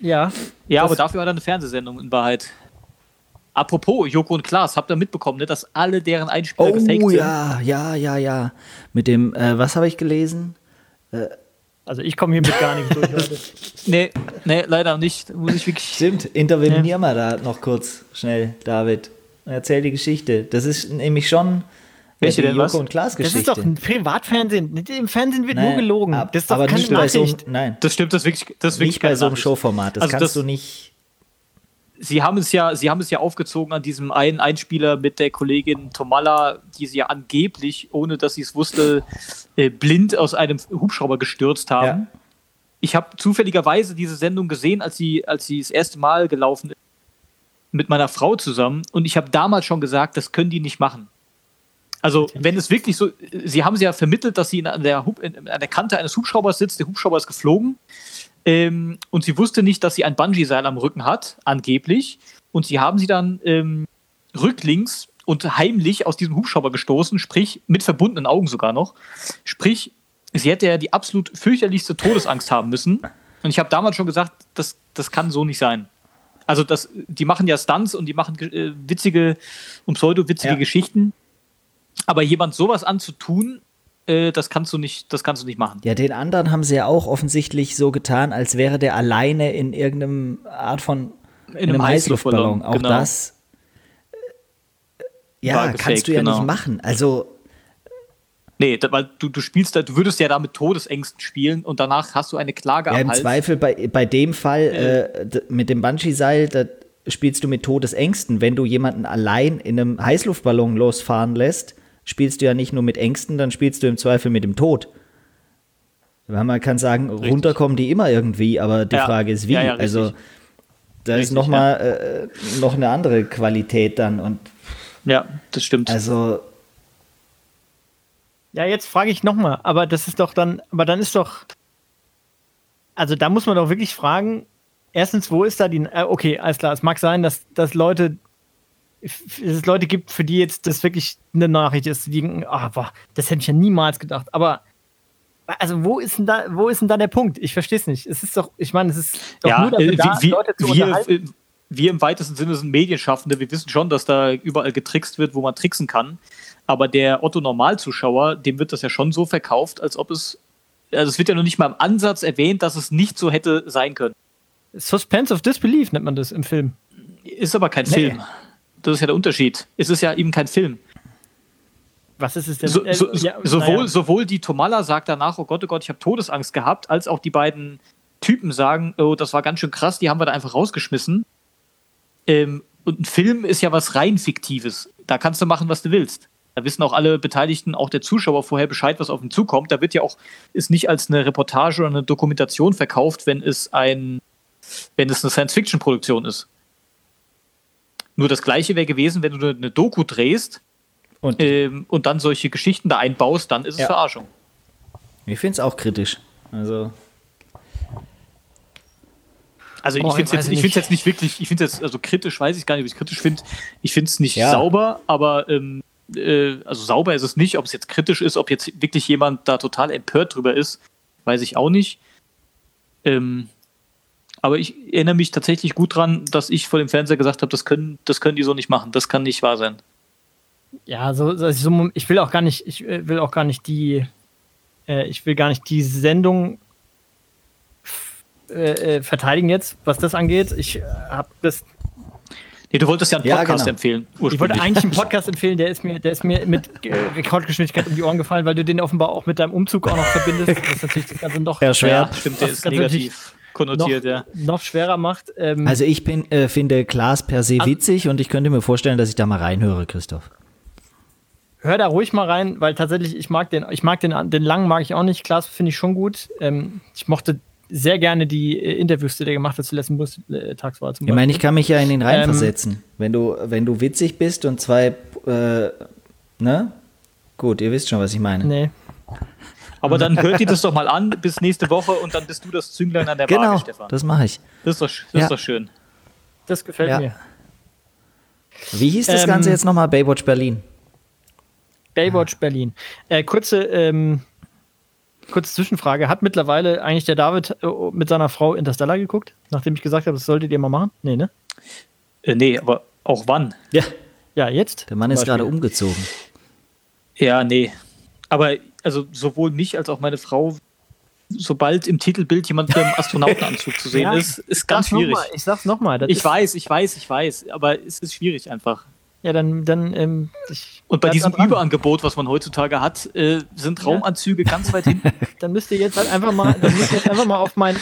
Ja. Ja, aber dafür hat er eine Fernsehsendung in Wahrheit. Apropos Joko und Klaas, habt ihr mitbekommen, ne, dass alle deren Einspieler gefaked sind? Oh ja. Mit dem, was habe ich gelesen? Also ich komme hiermit gar nicht durch heute. Nee, leider nicht. Muss ich wirklich. Stimmt, intervenier mal da noch kurz schnell, David. Erzähl die Geschichte. Das ist nämlich schon welche die denn, Joko was? und Klaas Geschichte. Das ist doch ein Privatfernsehen. Im Fernsehen wird nur gelogen. Das ist doch aber keine nicht bei so Nachricht. nein, Das stimmt, das ist wirklich nicht bei keine so einem Nachricht. Showformat. Das Also kannst du nicht. Sie haben es ja aufgezogen an diesem einen Einspieler mit der Kollegin Tomalla, die sie ja angeblich, ohne dass sie es wusste, blind aus einem Hubschrauber gestürzt haben. Ja. Ich habe zufälligerweise diese Sendung gesehen, als sie das erste Mal gelaufen ist, mit meiner Frau zusammen. Und ich habe damals schon gesagt, das können die nicht machen. Also, wenn es wirklich so, sie haben ja vermittelt, dass sie an der Kante eines Hubschraubers sitzt, der Hubschrauber ist geflogen. Und sie wusste nicht, dass sie ein Bungee-Seil am Rücken hat, angeblich. Und sie haben sie dann rücklings und heimlich aus diesem Hubschrauber gestoßen, sprich mit verbundenen Augen sogar noch. Sprich, sie hätte ja die absolut fürchterlichste Todesangst haben müssen. Und ich habe damals schon gesagt, das kann so nicht sein. Also die machen ja Stunts und die machen witzige und pseudo-witzige Geschichten. Aber jemand sowas anzutun, das kannst du nicht machen. Ja, den anderen haben sie ja auch offensichtlich so getan, als wäre der alleine in irgendeinem Art von in einem Heißluftballon. Auch genau. Das kannst du ja nicht machen. Also nee, weil du spielst du würdest ja da mit Todesängsten spielen und danach hast du eine Klage am Hals. Im Zweifel bei dem Fall mit dem Bungee-Seil, da spielst du mit Todesängsten. Wenn du jemanden allein in einem Heißluftballon losfahren lässt, spielst du ja nicht nur mit Ängsten, dann spielst du im Zweifel mit dem Tod. Weil man kann sagen, runterkommen die immer irgendwie, aber die Frage ist wie. Ja, also da ist noch mal noch eine andere Qualität dann. Und ja, das stimmt. Also ja, jetzt frage ich noch mal, aber das ist doch dann, also da muss man doch wirklich fragen, erstens, wo ist da die, okay, alles klar, es mag sein, dass es Leute gibt, für die jetzt das wirklich eine Nachricht ist, die denken, das hätte ich ja niemals gedacht. Aber also wo ist denn da der Punkt? Ich verstehe es nicht. Es ist doch, ich meine, es ist doch nur dafür da, Leute zu unterhalten. Wir im weitesten Sinne sind Medienschaffende. Wir wissen schon, dass da überall getrickst wird, wo man tricksen kann. Aber der Otto-Normalzuschauer, dem wird das ja schon so verkauft, als ob es wird ja noch nicht mal im Ansatz erwähnt, dass es nicht so hätte sein können. Suspense of Disbelief nennt man das im Film. Ist aber kein Film. Das ist ja der Unterschied. Es ist ja eben kein Film. Was ist es denn? Sowohl die Tomalla sagt danach, oh Gott, ich habe Todesangst gehabt, als auch die beiden Typen sagen, oh, das war ganz schön krass, die haben wir da einfach rausgeschmissen. Und ein Film ist ja was rein Fiktives. Da kannst du machen, was du willst. Da wissen auch alle Beteiligten, auch der Zuschauer vorher Bescheid, was auf ihn zukommt. Da wird ja auch, ist nicht als eine Reportage oder eine Dokumentation verkauft, wenn es eine Science-Fiction-Produktion ist. Nur das Gleiche wäre gewesen, wenn du eine Doku drehst und dann solche Geschichten da einbaust, dann ist es Verarschung. Ich finde es auch kritisch. Also ich finde es jetzt nicht wirklich, also kritisch weiß ich gar nicht, ob ich es kritisch finde. Ich finde es nicht sauber, aber also sauber ist es nicht. Ob es jetzt kritisch ist, ob jetzt wirklich jemand da total empört drüber ist, weiß ich auch nicht. Aber ich erinnere mich tatsächlich gut dran, dass ich vor dem Fernseher gesagt habe, das können die so nicht machen. Das kann nicht wahr sein. Ja, ich will gar nicht die Sendung verteidigen jetzt, was das angeht. Ich habe das. Nee, du wolltest ja einen Podcast empfehlen. Ich wollte eigentlich einen Podcast empfehlen, der ist mir mit Rekordgeschwindigkeit um die Ohren gefallen, weil du den offenbar auch mit deinem Umzug auch noch verbindest. Das ist natürlich das Ganze noch schwer. Ja, stimmt, der ist negativ konnotiert, noch schwerer macht. Also ich finde Klaas per se witzig und ich könnte mir vorstellen, dass ich da mal reinhöre, Christoph. Hör da ruhig mal rein, weil tatsächlich den langen mag ich auch nicht. Klaas finde ich schon gut. Ich mochte sehr gerne die Interviews, die der gemacht hat, zur letzten Bundestagswahl zum Beispiel. Ich meine, ich kann mich ja in ihn reinversetzen. Wenn du witzig bist und zwei, Gut, ihr wisst schon, was ich meine. Nee. Aber dann hört ihr das doch mal an bis nächste Woche und dann bist du das Zünglein an der Waage, Stefan. Das mache ich. Das ist doch schön. Das gefällt mir. Wie hieß das Ganze jetzt nochmal? Baywatch Berlin. Baywatch Berlin. Kurze kurze Zwischenfrage. Hat mittlerweile eigentlich der David mit seiner Frau Interstellar geguckt? Nachdem ich gesagt habe, das solltet ihr mal machen? Nee, ne? Nee, aber auch wann? Ja, jetzt? Der Mann ist gerade umgezogen. Ja, nee. Aber also sowohl mich als auch meine Frau, sobald im Titelbild jemand mit einem Astronautenanzug zu sehen ist ganz schwierig. Ich sag's nochmal. Ich weiß, aber es ist schwierig einfach. Ja, dann und bei diesem Überangebot, was man heutzutage hat, sind Raumanzüge ganz weit hinten. Dann müsst ihr jetzt halt einfach mal, auf mein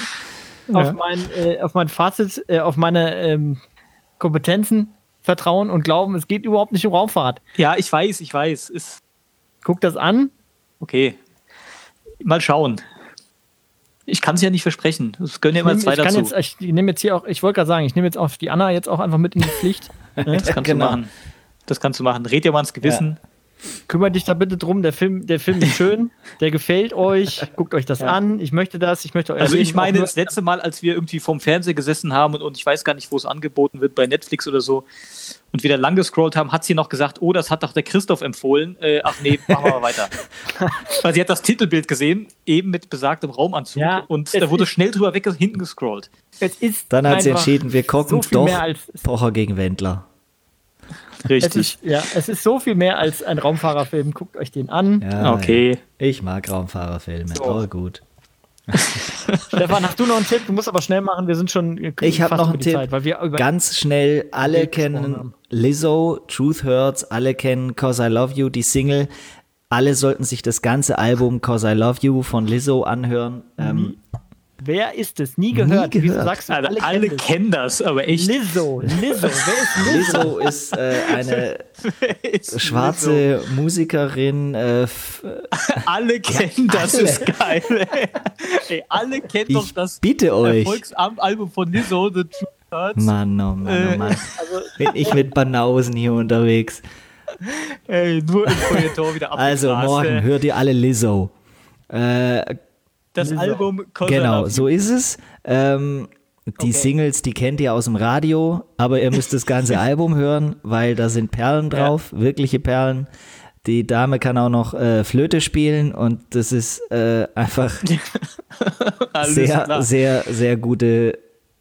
Fazit, auf meine Kompetenzen vertrauen und glauben, es geht überhaupt nicht um Raumfahrt. Ja, ich weiß. Guckt das an. Okay. Mal schauen. Ich kann es ja nicht versprechen. Es gönnen ja immer zwei dazu. Ich nehme jetzt hier auch, ich wollte gerade sagen, ich nehme jetzt auch die Anna jetzt auch einfach mit in die Pflicht. Das kannst du machen. Das kannst du machen. Red dir mal ins Gewissen. Ja. Kümmert dich da bitte drum. Der Film ist schön. Der gefällt euch. Guckt euch das an. Ich möchte euer Also ich meine, das letzte Mal, als wir irgendwie vorm Fernseher gesessen haben und ich weiß gar nicht, wo es angeboten wird, bei Netflix oder so, und wieder lang gescrollt haben, hat sie noch gesagt, oh, das hat doch der Christoph empfohlen. Ach nee, machen wir mal weiter. Weil sie hat das Titelbild gesehen, eben mit besagtem Raumanzug, und da wurde schnell drüber hinten gescrollt. Dann hat sie entschieden, wir gucken so doch Pocher gegen Wendler. Richtig. Es ist so viel mehr als ein Raumfahrerfilm. Guckt euch den an. Ja, okay. Ich mag Raumfahrerfilme. So. Oh, gut. Stefan, hast du noch einen Tipp? Du musst aber schnell machen. Wir sind schon ich habe noch einen Tipp. Zeit, weil wir ganz schnell. Alle kennen Lizzo, Truth Hurts. Alle kennen 'Cause I Love You, die Single. Alle sollten sich das ganze Album 'Cause I Love You von Lizzo anhören. Wer ist es? Nie gehört. Wieso sagst du, alle kennen das, aber echt. Lizzo. Wer ist Lizzo? Lizzo ist eine schwarze Lizzo? Musikerin. Alle kennen das, ist geil. Ey, alle kennen doch das Erfolgsalbum von Lizzo, The Truth Hurts. Mann, oh Mann. Also, bin ich mit Banausen hier unterwegs. Ey, nur im Feuilleton wieder abgegrast. Also morgen hört ihr alle Lizzo. Das Album Genau, so ist es. Die Singles, die kennt ihr aus dem Radio, aber ihr müsst das ganze Album hören, weil da sind Perlen drauf, wirkliche Perlen. Die Dame kann auch noch Flöte spielen und das ist einfach sehr gute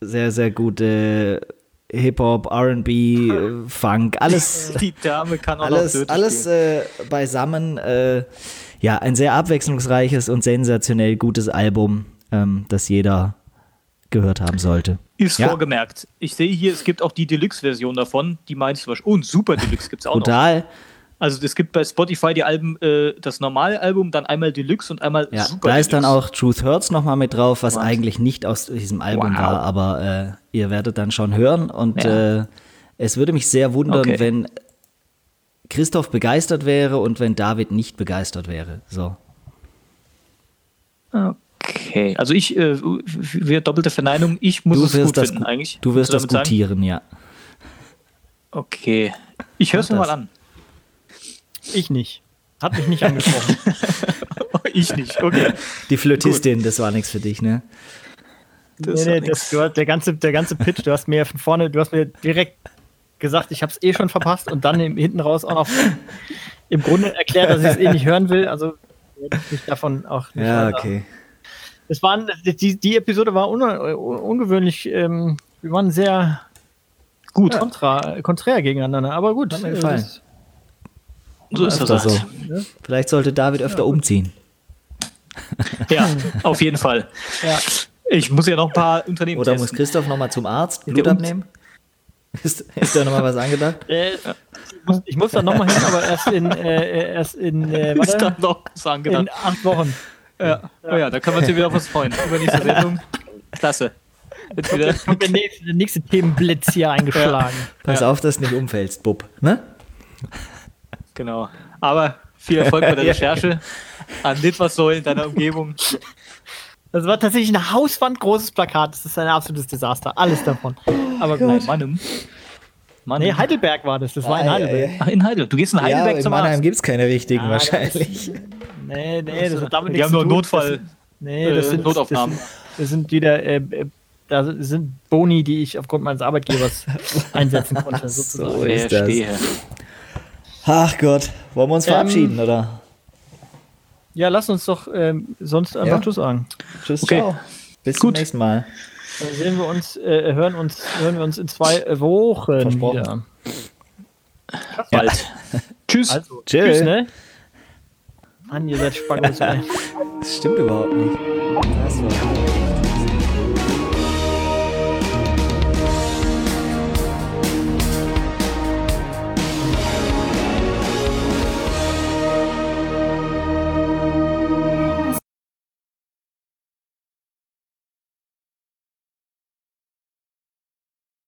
Hip-Hop, R&B, Funk, alles. Die Dame kann auch noch Flöte spielen. Alles beisammen. Ein sehr abwechslungsreiches und sensationell gutes Album, das jeder gehört haben sollte. Ist vorgemerkt. Ich sehe hier, es gibt auch die Deluxe-Version davon, die meine ich zum Beispiel. Und Super Deluxe gibt es auch Total. noch. Also es gibt bei Spotify die Alben, das normale Album, dann einmal Deluxe und einmal Super Deluxe. Da ist dann auch Truth Hurts nochmal mit drauf, was eigentlich nicht aus diesem Album war, aber ihr werdet dann schon hören und es würde mich sehr wundern, wenn Christoph begeistert wäre und wenn David nicht begeistert wäre. So. Okay, also wir doppelte Verneinung, ich muss es gut finden eigentlich. Du wirst das gutieren, ja. Okay, ich höre es mir mal an. Ich nicht. Hat mich nicht angesprochen. Ich nicht, okay. Die Flötistin, gut. Das war nichts für dich, ne? Der ganze Pitch, du hast mir direkt gesagt, ich habe es schon verpasst und dann hinten raus auch noch im Grunde erklärt, dass ich es nicht hören will. Also werde ich mich davon auch nicht okay. Die Episode war ungewöhnlich, wir waren sehr gut konträr gegeneinander, aber gut. Hat mir gefallen. So ist das so. Ja? Vielleicht sollte David öfter umziehen. Ja, auf jeden Fall. Ja. Ich muss ja noch ein paar Unternehmen testen. Oder muss Christoph nochmal zum Arzt Blut abnehmen? Ist da nochmal was angedacht? Ich muss da nochmal hin, aber erst in ist da noch was angedacht? In 8 Wochen. Ja. Oh ja, da können wir uns hier wieder auf was freuen. Übernächste Sendung. Klasse. Jetzt kommt der nächste Themenblitz hier eingeschlagen. Pass auf, dass du nicht umfällst, Bub. Ne? Genau. Aber viel Erfolg bei der Recherche an Litfaßsäulen in deiner Umgebung. Das war tatsächlich ein hauswandgroßes Plakat. Das ist ein absolutes Desaster. Alles davon. Aber gut. Mann. Nee, Heidelberg war das. Das war in Heidelberg. Ach, in Heidelberg. Du gehst in Heidelberg in zum Arzt. In Mannheim gibt es keine richtigen wahrscheinlich. Nee, das hat damit nichts zu tun. Die haben nur Notfall. Das sind Notaufnahmen. Das sind wieder da sind Boni, die ich aufgrund meines Arbeitgebers einsetzen konnte. Sozusagen. So ist das. Ach Gott, wollen wir uns verabschieden, oder? Ja, lass uns doch sonst einfach Tschüss sagen. Tschüss, ciao. Bis zum nächsten Mal. Dann sehen wir uns, hören wir uns in 2 Wochen wieder. Bald. Tschüss. Also, tschüss, ne? Mann, ihr seid spannend. Das stimmt überhaupt nicht. Das war